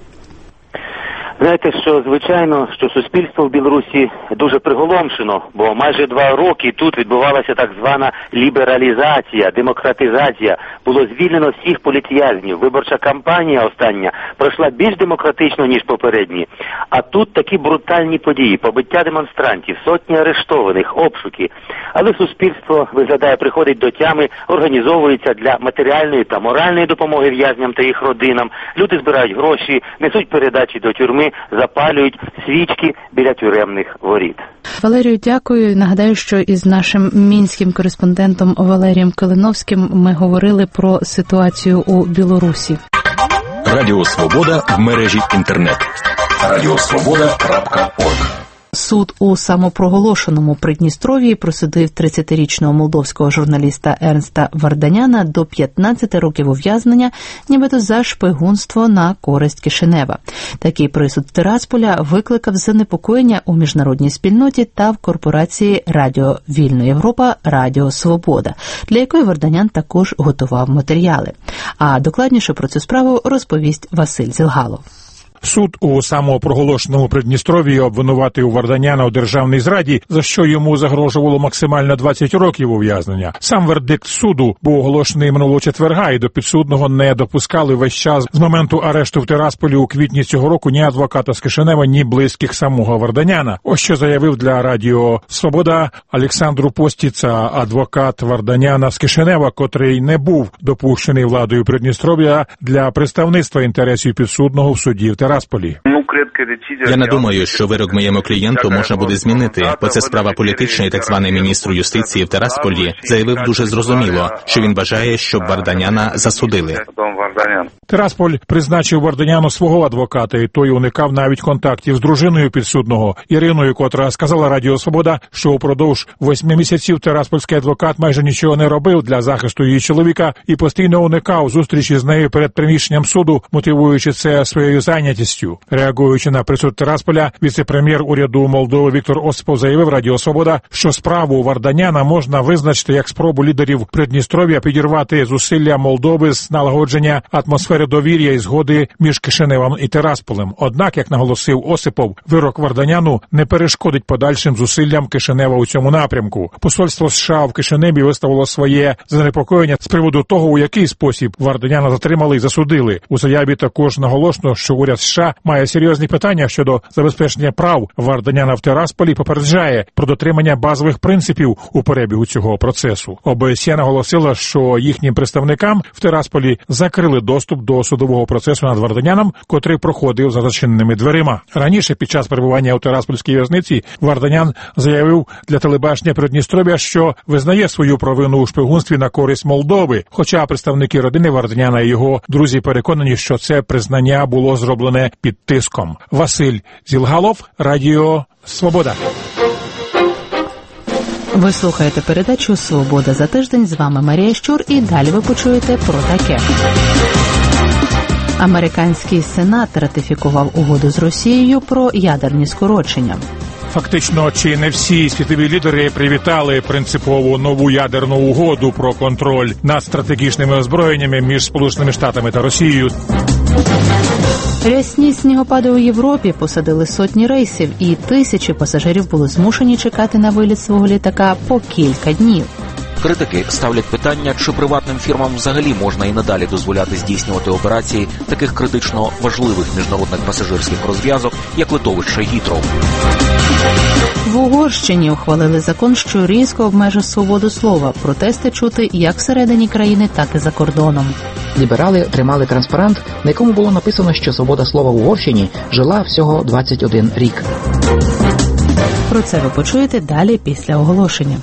Знаєте, що, звичайно, що суспільство в Білорусі дуже приголомшено, бо майже два роки тут відбувалася так звана лібералізація, демократизація. Було звільнено всіх політв'язнів. Виборча кампанія остання пройшла більш демократично, ніж попередні. А тут такі брутальні події, побиття демонстрантів, сотні арештованих, обшуки. Але суспільство, виглядає, приходить до тями, організовується для матеріальної та моральної допомоги в'язням та їх родинам. Люди збирають гроші, несуть передачі до тюрми, запалюють свічки біля тюремних воріт. Валерію, дякую. Нагадаю, що із нашим мінським кореспондентом Валерієм Калиновським ми говорили про ситуацію у Білорусі. Радіо Свобода в мережі інтернет. радіосвобода крапка орг Суд у самопроголошеному Придністров'ї присудив тридцятирічного молдовського журналіста Ернста Варданяна до п'ятнадцяти років ув'язнення, нібито за шпигунство на користь Кишинева. Такий присуд Тирасполя викликав занепокоєння у міжнародній спільноті та в корпорації Радіо Вільна Європа Радіо Свобода, для якої Варданян також готував матеріали. А докладніше про цю справу розповість Василь Зілгалов. Суд у самопроголошеному Придністров'ї обвинуватив Варданяна у державній зраді, за що йому загрожувало максимально двадцять років ув'язнення. Сам вердикт суду був оголошений минулого четверга, і до підсудного не допускали весь час з моменту арешту в Тирасполі у квітні цього року ні адвоката з Кишинева, ні близьких самого Варданяна. Ось що заявив для Радіо Свобода Олександру Постіца, адвокат Варданяна з Кишинева, котрий не був допущений владою Придністров'я для представництва інтересів підсудного в суді в Тирасполі. Я не думаю, що вирок моєму клієнту можна буде змінити, бо це справа політична, і так званий міністр юстиції в Тирасполі заявив дуже зрозуміло, що він бажає, щоб Варданяна засудили. Тирасполь призначив Варданяну свого адвоката, і той уникав навіть контактів з дружиною підсудного Іриною, котра сказала Радіо Свобода, що упродовж восьми місяців тираспольський адвокат майже нічого не робив для захисту її чоловіка і постійно уникав зустрічі з нею перед приміщенням суду, мотивуючи це своєю зайнятістю. Реагуючи на присуд Тирасполя, віце-прем'єр уряду Молдови Віктор Осипов заявив Радіо Свобода, що справу Варданяна можна визначити як спробу лідерів Придністров'я підірвати зусилля Молдови з налагодження атмосфери довір'я і згоди між Кишиневом і Тирасполем. Однак, як наголосив Осипов, вирок Варданяну не перешкодить подальшим зусиллям Кишинева у цьому напрямку. Посольство США в Кишиневі виставило своє занепокоєння з приводу того, у який спосіб Варданяна затримали і засудили. У заяві також наголошено, що уряд США має серйозні питання щодо забезпечення прав Варданяна в Тирасполі і попереджає про дотримання базових принципів у перебігу цього процесу. ОБСЄ наголосила, що їхнім представникам в Тирасполі закрили доступ до судового процесу над Варданяном, котрий проходив за зачиненими дверима. Раніше, під час перебування у Тираспольській в'язниці, Варданян заявив для телебачення Придністров'я, що визнає свою провину у шпигунстві на користь Молдови, хоча представники родини Варданяна і його друзі переконані, що це признання було зроблене під тиском. Василь Зілгалов, Радіо Свобода. Ви слухаєте передачу «Свобода за тиждень». З вами Марія Щур, і далі ви почуєте про таке. Американський Сенат ратифікував угоду з Росією про ядерні скорочення. Фактично, чи не всі світові лідери привітали принципову нову ядерну угоду про контроль над стратегічними озброєннями між Сполученими Штатами та Росією. Рясні снігопади у Європі посадили сотні рейсів, і тисячі пасажирів були змушені чекати на виліт свого літака по кілька днів. Критики ставлять питання, чи приватним фірмам взагалі можна і надалі дозволяти здійснювати операції таких критично важливих міжнародних пасажирських розв'язок, як литовище Гітров. В Угорщині ухвалили закон, що різко обмежив свободу слова. Протести чути як всередині країни, так і за кордоном. Ліберали тримали транспарант, на якому було написано, що свобода слова в Угорщині жила всього двадцять один рік. Про це ви почуєте далі після оголошення.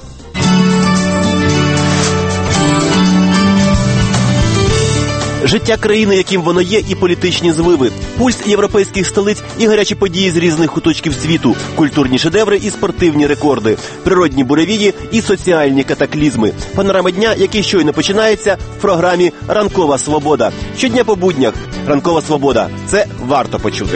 Життя країни, яким воно є, і політичні звиви. Пульс європейських столиць і гарячі події з різних куточків світу. Культурні шедеври і спортивні рекорди. Природні буревії і соціальні катаклізми. Панорама дня, який щойно починається в програмі «Ранкова свобода». Щодня по буднях. «Ранкова свобода». Це варто почути.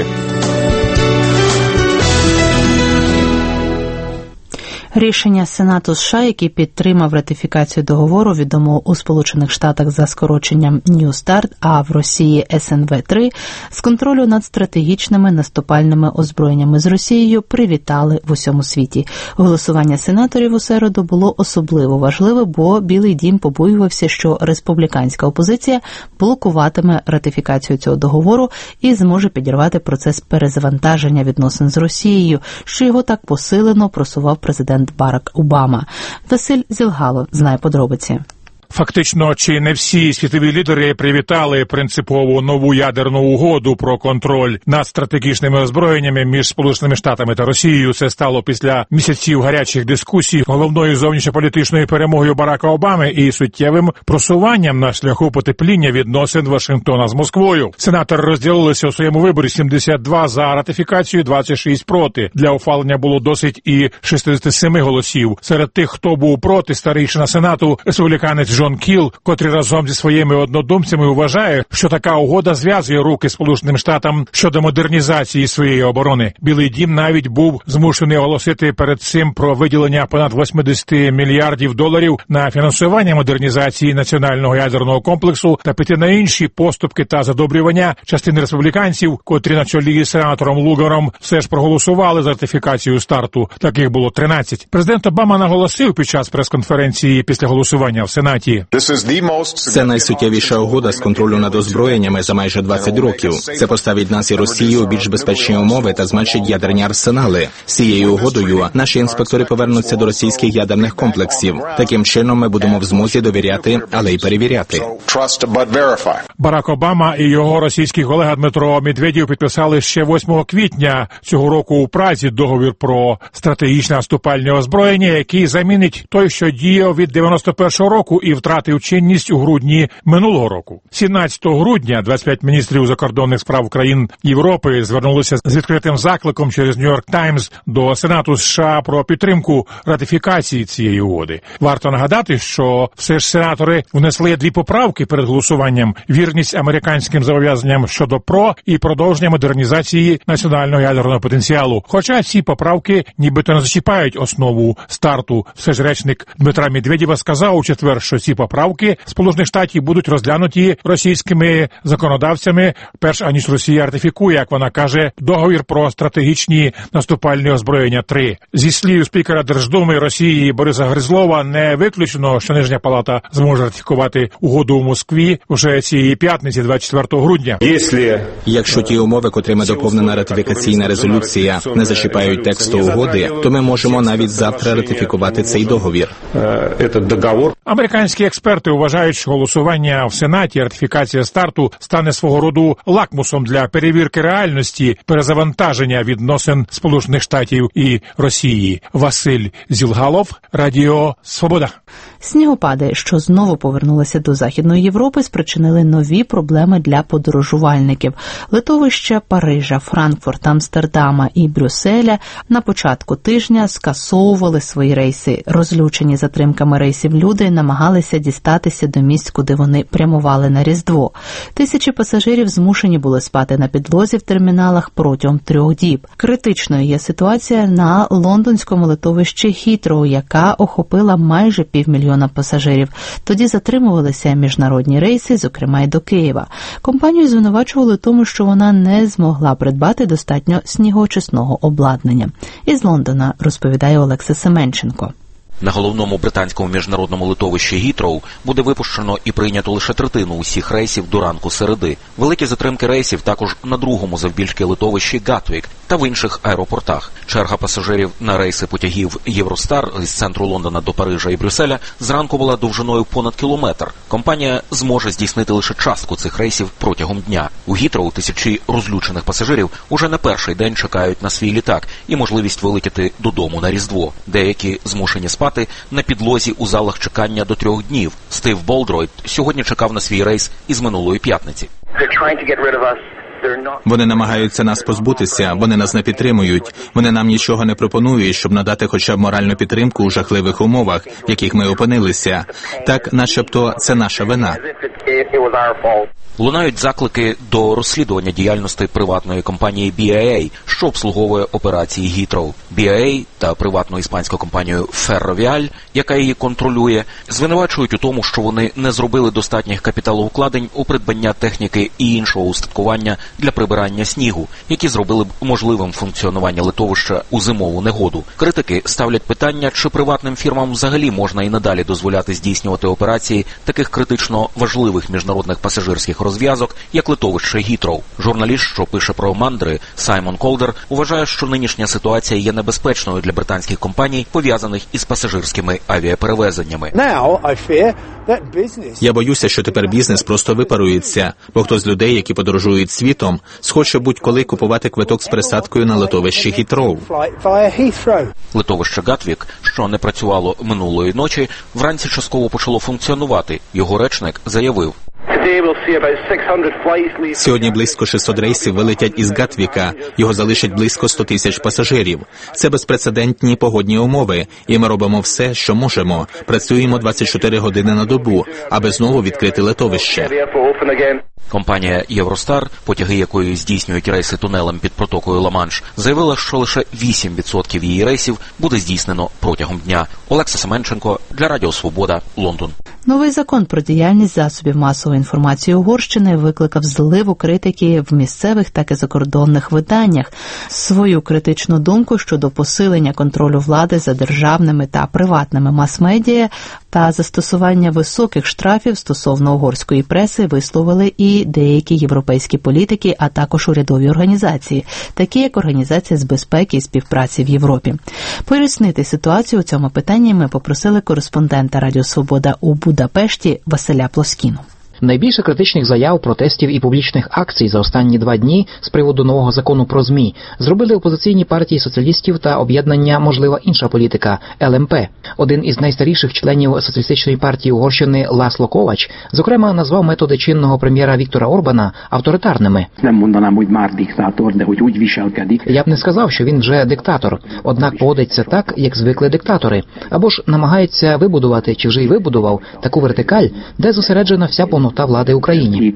Рішення Сенату США, який підтримав ратифікацію договору, відомого у Сполучених Штатах за скороченням New START, а в Росії ес ен ве три, з контролю над стратегічними наступальними озброєннями з Росією привітали в усьому світі. Голосування сенаторів у середу було особливо важливе, бо Білий дім побоювався, що республіканська опозиція блокуватиме ратифікацію цього договору і зможе підірвати процес перезавантаження відносин з Росією, що його так посилено просував президент Барак Обама. Василь Зілгалов знає подробиці. Фактично, чи не всі світові лідери привітали принципову нову ядерну угоду про контроль над стратегічними озброєннями між Сполученими Штатами та Росією. Це стало після місяців гарячих дискусій головною зовнішньополітичною перемогою Барака Обами і суттєвим просуванням на шляху потепління відносин Вашингтона з Москвою. Сенатори розділилися у своєму виборі сімдесят два за ратифікацію, двадцять шість проти. Для ухвалення було досить і шістдесят сім голосів. Серед тих, хто був проти, старейшина Сенату, республіканець Джон Кіл, котрий разом зі своїми однодумцями вважає, що така угода зв'язує руки Сполученим Штатам щодо модернізації своєї оборони. Білий дім навіть був змушений оголосити перед цим про виділення понад вісімдесят мільярдів доларів на фінансування модернізації національного ядерного комплексу та піти на інші поступки та задобрювання частини республіканців, котрі на чолі з сенатором Лугаром все ж проголосували за ратифікацію старту. Таких було тринадцять. Президент Обама наголосив під час прес-конференції після голосування в Сенаті. Це найсуттєвіша угода з контролю над озброєннями за майже двадцять років. Це поставить нас і Росію у більш безпечні умови та зменшить ядерні арсенали. З цією угодою наші інспектори повернуться до російських ядерних комплексів. Таким чином ми будемо в змозі довіряти, але й перевіряти. Барак Обама і його російський колега Дмитро Медведєв підписали ще восьмого квітня цього року у Празі договір про стратегічне наступальне озброєння, який замінить той, що діяв від дев'яносто першого року і втратив чинність у грудні минулого року. сімнадцятого грудня двадцять п'ять міністрів закордонних справ країн Європи звернулися з відкритим закликом через Нью-Йорк Таймс до Сенату США про підтримку ратифікації цієї угоди. Варто нагадати, що все ж сенатори внесли дві поправки перед голосуванням: вірність американським зобов'язанням щодо ПРО і продовження модернізації національного ядерного потенціалу. Хоча ці поправки нібито не зачіпають основу старту. Все ж речник Дмитра Медведєва сказав у четвер, що ці поправки Сполучених Штатів будуть розглянуті російськими законодавцями, перш аніж Росія ратифікує, як вона каже, договір про стратегічні наступальні озброєння три. Зі слів спікера Держдуми Росії Бориса Гризлова, не виключено, що Нижня палата зможе ратифікувати угоду у Москві вже цієї п'ятниці, двадцять четвертого грудня. Якщо ті умови, котрими доповнена ратифікаційна резолюція, не зачіпають тексту угоди, то ми можемо навіть завтра ратифікувати цей договір. Американські експерти вважають, що голосування в Сенаті, ратифікація старту стане свого роду лакмусом для перевірки реальності перезавантаження відносин Сполучених Штатів і Росії. Василь Зілгалов, Радіо Свобода. Снігопади, що знову повернулися до Західної Європи, спричинили нові проблеми для подорожувальників. Литовища Парижа, Франкфурта, Амстердама і Брюсселя на початку тижня скасовували свої рейси. Розлючені затримками рейсів люди намагалися дістатися до місць, куди вони прямували на Різдво. Тисячі пасажирів змушені були спати на підлозі в терміналах протягом трьох діб. Критичною є ситуація на лондонському литовищі Хітроу, яка охопила майже півмільйона пасажирів. Тоді затримувалися міжнародні рейси, зокрема й до Києва. Компанію звинувачували в тому, що вона не змогла придбати достатньо снігоочисного обладнання. Із Лондона розповідає Олекса Семенченко. На головному британському міжнародному литовищі Гітроу буде випущено і прийнято лише третину усіх рейсів до ранку середи. Великі затримки рейсів також на другому завбільшки литовищі Гатвік та в інших аеропортах. Черга пасажирів на рейси потягів Євростар з центру Лондона до Парижа і Брюсселя зранку була довжиною понад кілометр. Компанія зможе здійснити лише частку цих рейсів протягом дня. У Гітроу тисячі розлючених пасажирів уже на перший день чекають на свій літак і можливість вилетіти додому на Різдво. Деякі змушені спати на підлозі у залах чекання до трьох днів. Стив Болдройд сьогодні чекав на свій рейс із минулої п'ятниці. Вони намагаються нас позбутися, вони нас не підтримують, вони нам нічого не пропонують, щоб надати хоча б моральну підтримку у жахливих умовах, в яких ми опинилися. Так, начебто, це наша вина. Лунають заклики до розслідування діяльності приватної компанії бі ей ей, що обслуговує операції Гітроу. бі ей ей та приватну іспанську компанію Ferrovial, яка її контролює, звинувачують у тому, що вони не зробили достатніх капіталовкладень у придбання техніки і іншого устаткування для прибирання снігу, які зробили б можливим функціонування литовища у зимову негоду. Критики ставлять питання, чи приватним фірмам взагалі можна і надалі дозволяти здійснювати операції таких критично важливих міжнародних пасажирських розв'язок, як литовище Гітроу. Журналіст, що пише про мандри, Саймон Колдер, вважає, що нинішня ситуація є небезпечною для британських компаній, пов'язаних із пасажирськими авіаперевезеннями. Я боюся, що тепер бізнес просто випарується, бо хто з людей, які подорожують світом, схоче будь-коли купувати квиток з присадкою на литовище Гітроу. Литовище Гатвік, що не працювало минулої ночі, вранці частково почало функціонувати. Його речник заявив: Сьогодні близько шістсот рейсів вилетять із Гатвіка. Його залишать близько сто тисяч пасажирів. Це безпрецедентні погодні умови, і ми робимо все, що можемо. Працюємо двадцять чотири години на добу, аби знову відкрити литовище. Компанія «Євростар», потяги якої здійснюють рейси тунелем під протокою Ла-Манш, заявила, що лише вісім відсотків її рейсів буде здійснено протягом дня. Олекса Семенченко для Радіо Свобода, Лондон. Новий закон про діяльність засобів масової інформації Угорщини викликав зливу критики в місцевих, так і закордонних виданнях. Свою критичну думку щодо посилення контролю влади за державними та приватними мас-медіа та застосування високих штрафів стосовно угорської преси висловили і деякі європейські політики, а також урядові організації, такі як Організація з безпеки і співпраці в Європі. Пояснити ситуацію у цьому питанні ми попросили кореспондента Радіо Свобода у Будапешті Василя Плоскіну. Найбільше критичних заяв, протестів і публічних акцій за останні два дні з приводу нового закону про ЗМІ зробили опозиційні партії соціалістів та об'єднання «Можлива інша політика» Ел Ем Пе. Один із найстаріших членів соціалістичної партії Угорщини Ласло Ковач, зокрема, назвав методи чинного прем'єра Віктора Орбана авторитарними. Я б не сказав, що він вже диктатор, однак поводиться так, як звикли диктатори, або ж намагається вибудувати, чи вже й вибудував, таку вертикаль, де зосереджена вся повнота та влади Україні.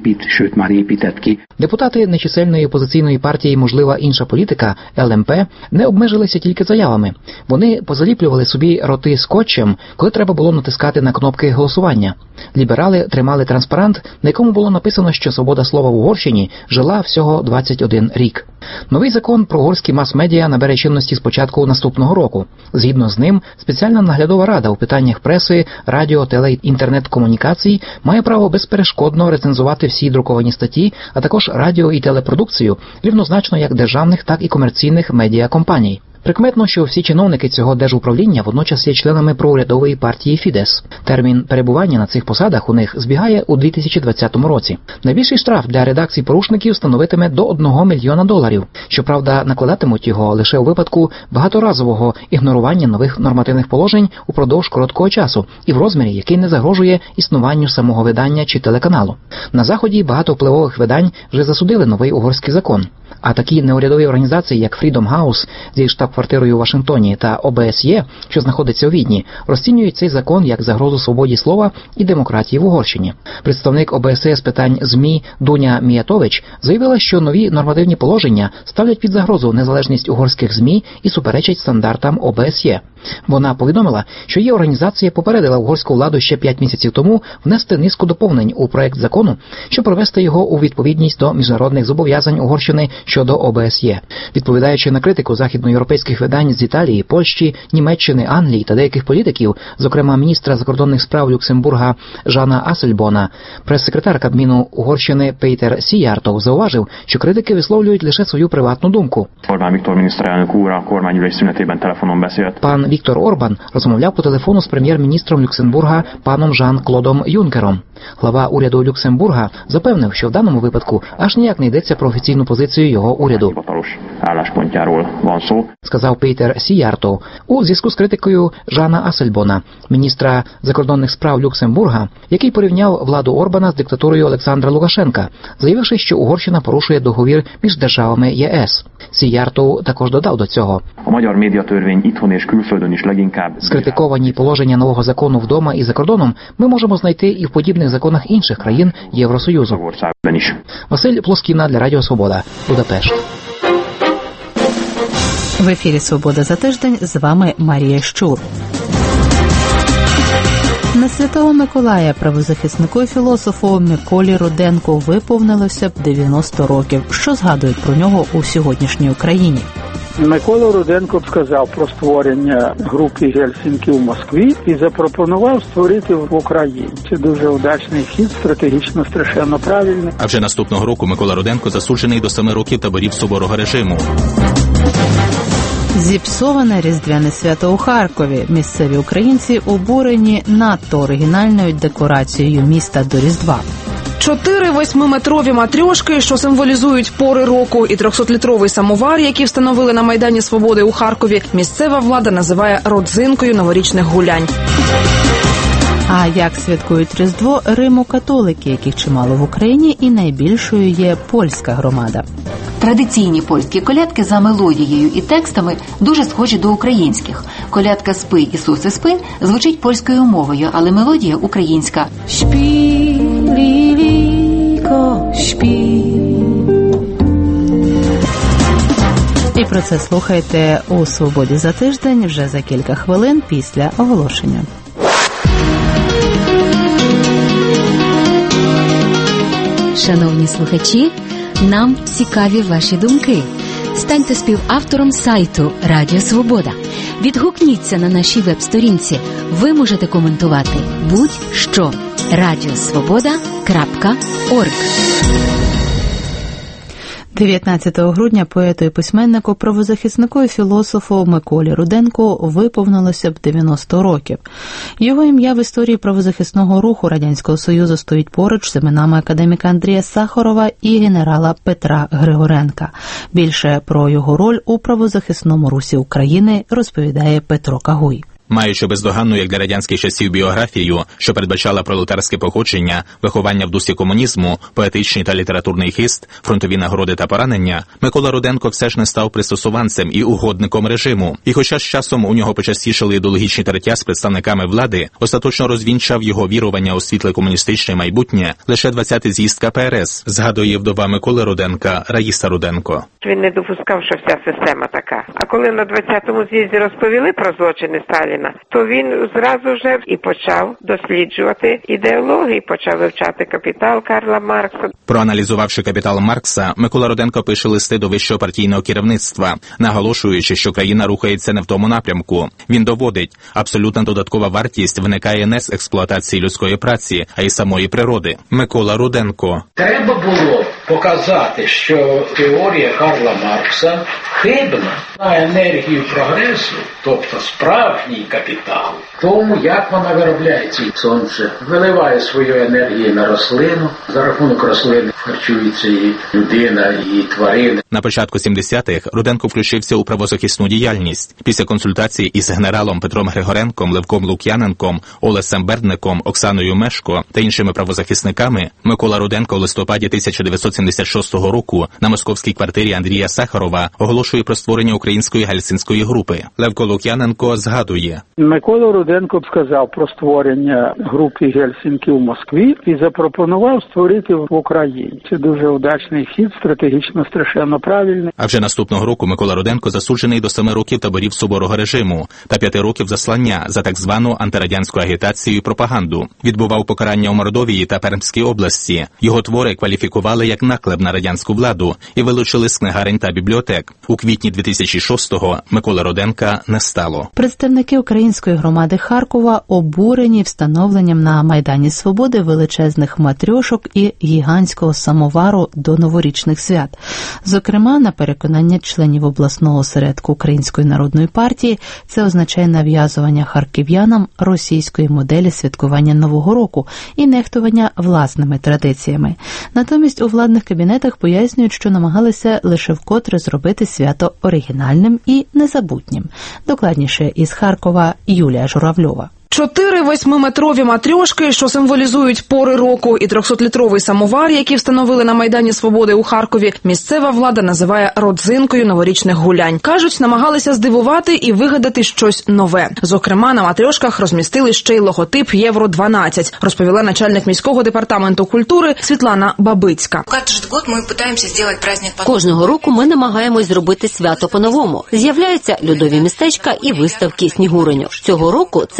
Депутати нечисельної опозиційної партії «Можлива інша політика» Ел Ем Пе не обмежилися тільки заявами. Вони позаліплювали собі роти скотчем, коли треба було натискати на кнопки голосування. Ліберали тримали транспарант, на якому було написано, що свобода слова в Угорщині жила всього двадцять один рік. Новий закон про угорські мас-медіа набере чинності з початку наступного року. Згідно з ним, спеціальна наглядова рада у питаннях преси, радіо, теле- інтернет-комунікацій має право безперешкодно рецензувати всі друковані статті, а також радіо- і телепродукцію, рівнозначно як державних, так і комерційних медіакомпаній. Прикметно, що всі чиновники цього держуправління водночас є членами проурядової партії Фідес. Термін перебування на цих посадах у них збігає у дві тисячі двадцятому році. Найбільший штраф для редакцій порушників становитиме до одного мільйона доларів. Щоправда, накладатимуть його лише у випадку багаторазового ігнорування нових нормативних положень упродовж короткого часу і в розмірі, який не загрожує існуванню самого видання чи телеканалу. На Заході багато впливових видань вже засудили новий угорський закон. А такі неурядові організації, як Freedom House зі штаб-квартирою у Вашингтоні та О Бе Ес Є, що знаходиться у Відні, розцінюють цей закон як загрозу свободі слова і демократії в Угорщині. Представник О Бе Ес Є з питань ЗМІ Дуня Міятович заявила, що нові нормативні положення ставлять під загрозу незалежність угорських ЗМІ і суперечать стандартам О Бе Ес Є. Вона повідомила, що її організація попередила угорську владу ще п'ять місяців тому внести низку доповнень у проект закону, щоб привести його у відповідність до міжнародних зобов'язань Угорщини щодо О Бе Ес Є. Відповідаючи на критику західноєвропейських видань з Італії, Польщі, Німеччини, Англії та деяких політиків, зокрема міністра закордонних справ Люксембурга Жана Асельбона, прес-секретар Кабміну Угорщини Пейтер Сіяртов зауважив, що критики висловлюють лише свою приватну думку. Пан Віктор Орбан розмовляв по телефону з прем'єр-міністром Люксембурга паном Жан-Клодом Юнкером. Глава уряду Люксембурга запевнив, що в даному випадку аж ніяк не йдеться про офіційну позицію його уряду. Сказав Пейтер Сіяртов у зв'язку з критикою Жана Асельбона, міністра закордонних справ Люксембурга, який порівняв владу Орбана з диктатурою Олександра Лукашенка, заявивши, що Угорщина порушує договір між державами Є Ес. Сіяртов також додав до цього: скритиковані положення нового закону вдома і за кордоном ми можемо знайти і в подібних законах інших країн Євросоюзу. Василь Плоскіна для Радіо Свобода, Будапешт. В ефірі «Свобода за тиждень» з вами Марія Щур. На Святого Миколая правозахиснику і філософу Миколі Руденку виповнилося б дев'яносто років. Що згадують про нього у сьогоднішній Україні? Микола Руденко сказав про створення групи Гельсінки в Москві і запропонував створити в Україні. Це дуже удачний хід, стратегічно страшенно правильний. А вже наступного року Микола Руденко засуджений до семи років таборів суворого режиму. Зіпсоване різдвяне свято у Харкові. Місцеві українці обурені надто оригінальною декорацією міста до Різдва. Чотири восьмиметрові матрьошки, що символізують пори року, і трьохсотлітровий самовар, який встановили на Майдані Свободи у Харкові, місцева влада називає родзинкою новорічних гулянь. А як святкують Різдво римо-католики, яких чимало в Україні, і найбільшою є польська громада. Традиційні польські колядки за мелодією і текстами дуже схожі до українських. Колядка «Спи, Ісусе, спи» звучить польською мовою, але мелодія українська. Шпі, ліліко, шпі. І про це слухайте у «Свободі за тиждень» вже за кілька хвилин після оголошення. Шановні слухачі, нам цікаві ваші думки. Станьте співавтором сайту Радіо Свобода. Відгукніться на нашій веб-сторінці. Ви можете коментувати будь-що. радіосвобода крапка орг. дев'ятнадцятого грудня поету і письменнику, правозахиснику і філософу Миколі Руденку виповнилося б дев'яносто років. Його ім'я в історії правозахисного руху Радянського Союзу стоїть поруч з іменами академіка Андрія Сахарова і генерала Петра Григоренка. Більше про його роль у правозахисному русі України розповідає Петро Кагуй. Маючи бездоганну, як для радянських часів, біографію, що передбачала пролетарське походження, виховання в дусі комунізму, поетичний та літературний хист, фронтові нагороди та поранення, Микола Руденко все ж не став пристосуванцем і угодником режиму. І хоча з часом у нього почастішали ідеологічні тертя з представниками влади, остаточно розвінчав його вірування у світле комуністичне майбутнє лише двадцятий з'їзд ка пе ер ес, згадує вдова Миколи Руденка Раїса Руденко. Він не допускав, що вся система така. А коли на двадцятому з'їзді розповіли про злочини Сталіна, то він зразу вже і почав досліджувати ідеологію, почав вивчати «Капітал» Карла Маркса. Проаналізувавши «Капітал» Маркса, Микола Руденко пише листи до вищого партійного керівництва, наголошуючи, що країна рухається не в тому напрямку. Він доводить, абсолютна додаткова вартість виникає не з експлуатації людської праці, а й самої природи. Микола Руденко. Треба було показати, що теорія Карла Маркса хибна на енергію прогресу, тобто справжній капітал, тому як вона виробляється. Сонце виливає свою енергію на рослину, за рахунок рослини харчується і людина, і тварини. На початку сімдесятих Руденко включився у правозахисну діяльність. Після консультації із генералом Петром Григоренком, Левком Лук'яненком, Олесем Бердником, Оксаною Мешко та іншими правозахисниками Микола Руденко в листопаді тисяча дев'ятсот сімдесят шостого року на московській квартирі Андрія Сахарова оголошує про створення української гельсінської групи. Левко Лук'яненко згадує. Микола Руденко сказав про створення групи Гельсінки в Москві і запропонував створити в Україні. Це дуже удачний хід, стратегічно страшенно правильний. А вже наступного року Микола Руденко засуджений до семи років таборів суворого режиму та п'яти років заслання за так звану антирадянську агітацію і пропаганду. Відбував покарання у Мордовії та Пермській області. Його твори кваліфікували як наклеп на радянську владу і вилучили з книгарень та бібліотек. У квітні дві тисячі шостого Миколи Руденка не стало. Представники української громади Харкова обурені встановленням на Майдані Свободи величезних матрьошок і гігантського самовару до новорічних свят. Зокрема, на переконання членів обласного осередку Української народної партії, це означає нав'язування харків'янам російської моделі святкування Нового року і нехтування власними традиціями. Натомість у владних кабінетах пояснюють, що намагалися лише вкотре зробити свято оригінальним і незабутнім. Докладніше із Харкова Юлія Журавльова. Чотири восьмиметрові матрьошки, що символізують пори року, і трьохсотлітровий самовар, який встановили на Майдані Свободи у Харкові, місцева влада називає родзинкою новорічних гулянь. Кажуть, намагалися здивувати і вигадати щось нове. Зокрема, на матрьошках розмістили ще й логотип Євро дванадцять, розповіла начальник міського департаменту культури Світлана Бабицька. Кожного року ми намагаємось зробити свято по-новому. З'являються льодові містечка і виставки снігуреню. Цього року це новорічні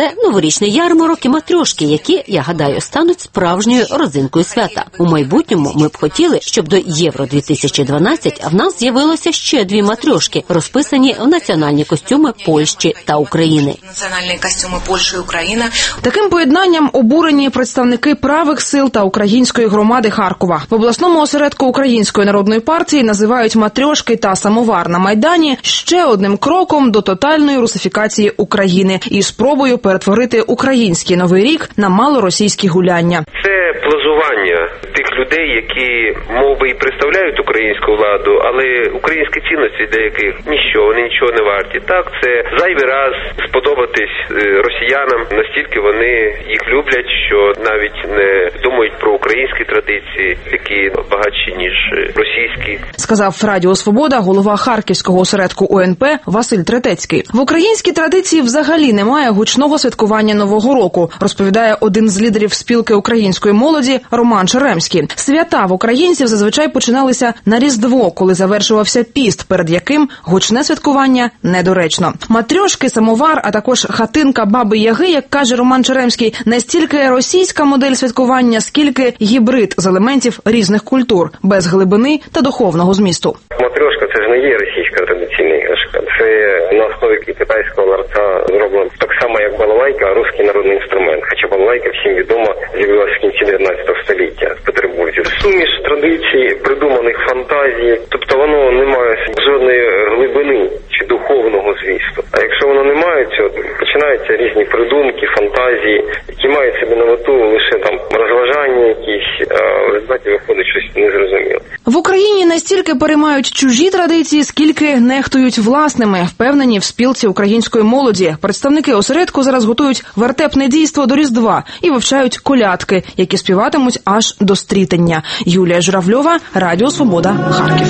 новорічний ярмарок і матрьошки, які, я гадаю, стануть справжньою родзинкою свята. У майбутньому ми б хотіли, щоб до Євро дві тисячі дванадцять в нас з'явилося ще дві матрьошки, розписані в національні костюми Польщі та України. Національні костюми Польщі і України. Таким поєднанням обурені представники правих сил та української громади Харкова. В обласному осередку Української народної партії називають матрьошки та самовар на Майдані ще одним кроком до тотальної русифікації України і спробою перетворити український Новий рік на малоросійські гуляння. Це плазування тих людей, які мов би і представляють українську владу, але українські цінності деяких ніщо, вони нічого не варті. Так, це зайвий раз сподобатись росіянам, настільки вони їх люблять, що навіть не думають про українські традиції, які багатші, ніж російські. Сказав Радіо Свобода голова Харківського осередку О Ен Пе Василь Третецький. В українській традиції взагалі немає гучного святкування Нового року, розповідає один з лідерів спілки української молоді Роман Черемський. Свята в українців зазвичай починалися на Різдво, коли завершувався піст, перед яким гучне святкування недоречно. Матрьошки, самовар, а також хатинка Баби Яги, як каже Роман Черемський, не стільки російська модель святкування, скільки гібрид з елементів різних культур, без глибини та духовного змісту. Матрьошка – це ж не є російська традиційна іграшка. Це на основі китайського ларца зроблено так само, як балалайка, русський народний інструмент. Хоча балалайка, всім відомо, з'явилася в кінці дев'ятнадцятого століття в Петербурзі. Суміш традицій, придуманих фантазій, тобто воно не має жодної глибини чи духовного змісту. А якщо воно не має цього, починаються різні придумки, фантазії, які мають себе на мету лише там розважання якісь, а в результаті виходить щось незрозуміле. В Україні не стільки переймають чужі традиції, скільки нехтують власними, впевнені в спілці української молоді. Представники осередку зараз готують вертепне дійство до Різдва і вивчають колядки, які співатимуть аж до стрітення. Юлія Журавльова, Радіо Свобода, Харків.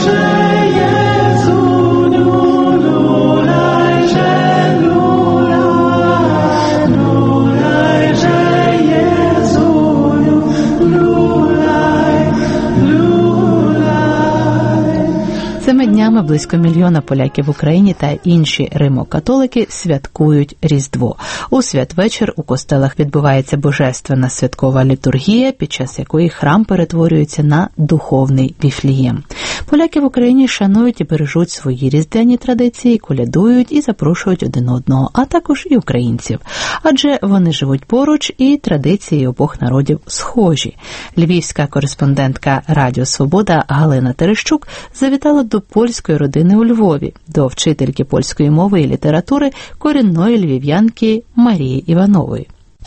Цими днями близько мільйона поляків в Україні та інші римо-католики святкують Різдво. У святвечір у костелах відбувається божественна святкова літургія, під час якої храм перетворюється на духовний Віфлієм. Поляки в Україні шанують і бережуть свої різдвяні традиції, колядують і запрошують один одного, а також і українців. Адже вони живуть поруч і традиції обох народів схожі. Львівська кореспондентка Радіо Свобода Галина Терещук завітала до польської родини у Львові, до вчительки польської мови і літератури корінної львів'янки Марії Іванової.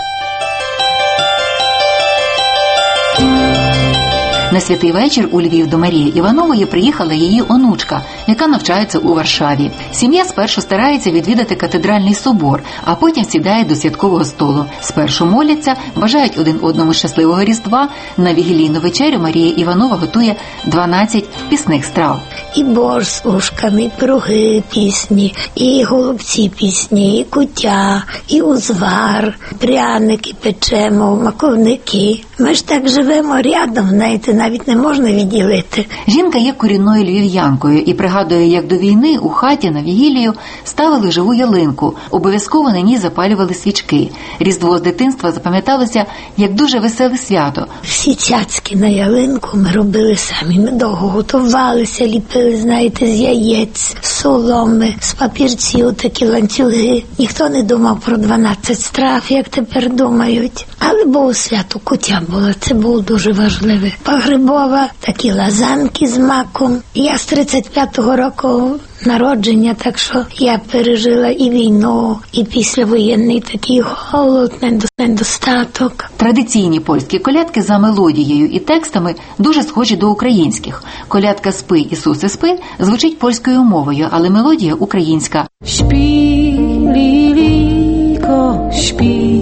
На святий вечір у Львів до Марії Іванової приїхала її онучка, яка навчається у Варшаві. Сім'я спершу старається відвідати катедральний собор, а потім сідає до святкового столу. Спершу моляться, бажають один одному щасливого Різдва. На вігілійну вечерю Марія Іванова готує дванадцять пісних страв. І борщ з ушками, і пироги пісні, і голубці пісні, і куття, і узвар, пряники печемо, маковники. Ми ж так живемо рядом, знаєте, навіть не можна відділити. Жінка є корінною львів'янкою і пригадує, як до війни у хаті на вігілію ставили живу ялинку. Обов'язково на ній запалювали свічки. Різдво з дитинства запам'яталося як дуже веселе свято. Всі цяцьки на ялинку ми робили самі. Ми довго готувалися, ліпили, знаєте, з яєць, з соломи, з папірців, такі ланцюги. Ніхто не думав про дванадцять страв, як тепер думають. Але було свято, куття було, це було дуже важливе. Погребова, такі лазанки з маком. Я з тридцять п'ятого року народження, так що я пережила і війну, і післявоєнний такий голод, недостаток. Традиційні польські колядки за мелодією і текстами дуже схожі до українських. Колядка «Спи, Ісусе, спи» звучить польською мовою, але мелодія українська. Śpi, liliko, śpi,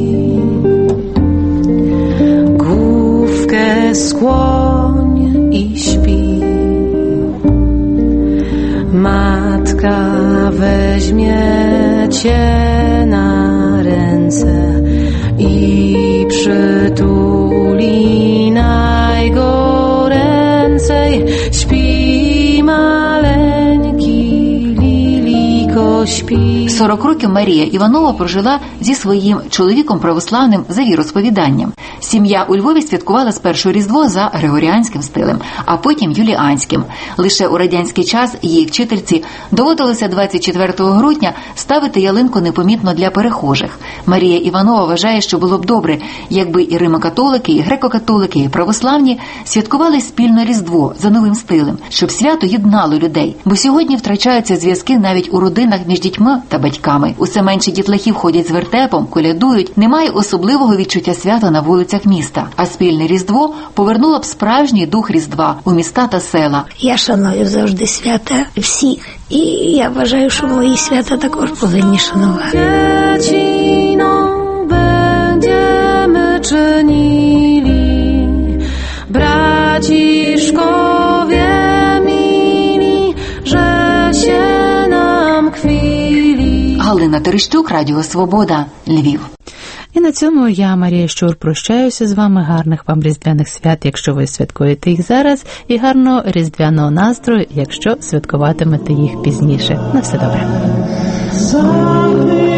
główkę skłoń i śpi. Matka weźmie cię na ręce i przytuli najgoręcej. Śpi, maleńki liliko, śpi. сорок років Марія Іванова прожила зі своїм чоловіком православним за віросповіданням. Сім'я у Львові святкувала спершу Різдво за григоріанським стилем, а потім юліанським. Лише у радянський час її вчительці доводилося двадцять четвертого грудня ставити ялинку непомітно для перехожих. Марія Іванова вважає, що було б добре, якби і римокатолики, і греко-католики, і православні святкували спільно Різдво за новим стилем, щоб свято єднало людей. Бо сьогодні втрачаються зв'язки навіть у родинах між дітьми та батьками. Усе менше дітлахів ходять з вертепом, колядують, немає особливого відчуття свята на вулицях міста. А спільне Різдво повернуло б справжній дух Різдва у міста та села. Я шаную завжди свята всіх. І я вважаю, що мої свята також повинні шанувати. Będziemy czynili, braciszkowie mili, że się nam kwili. Галина Терещук, Радіо Свобода, Львів. І на цьому я, Марія Щур, прощаюся з вами. Гарних вам різдвяних свят, якщо ви святкуєте їх зараз, і гарного різдвяного настрою, якщо святкуватимете їх пізніше. На все добре.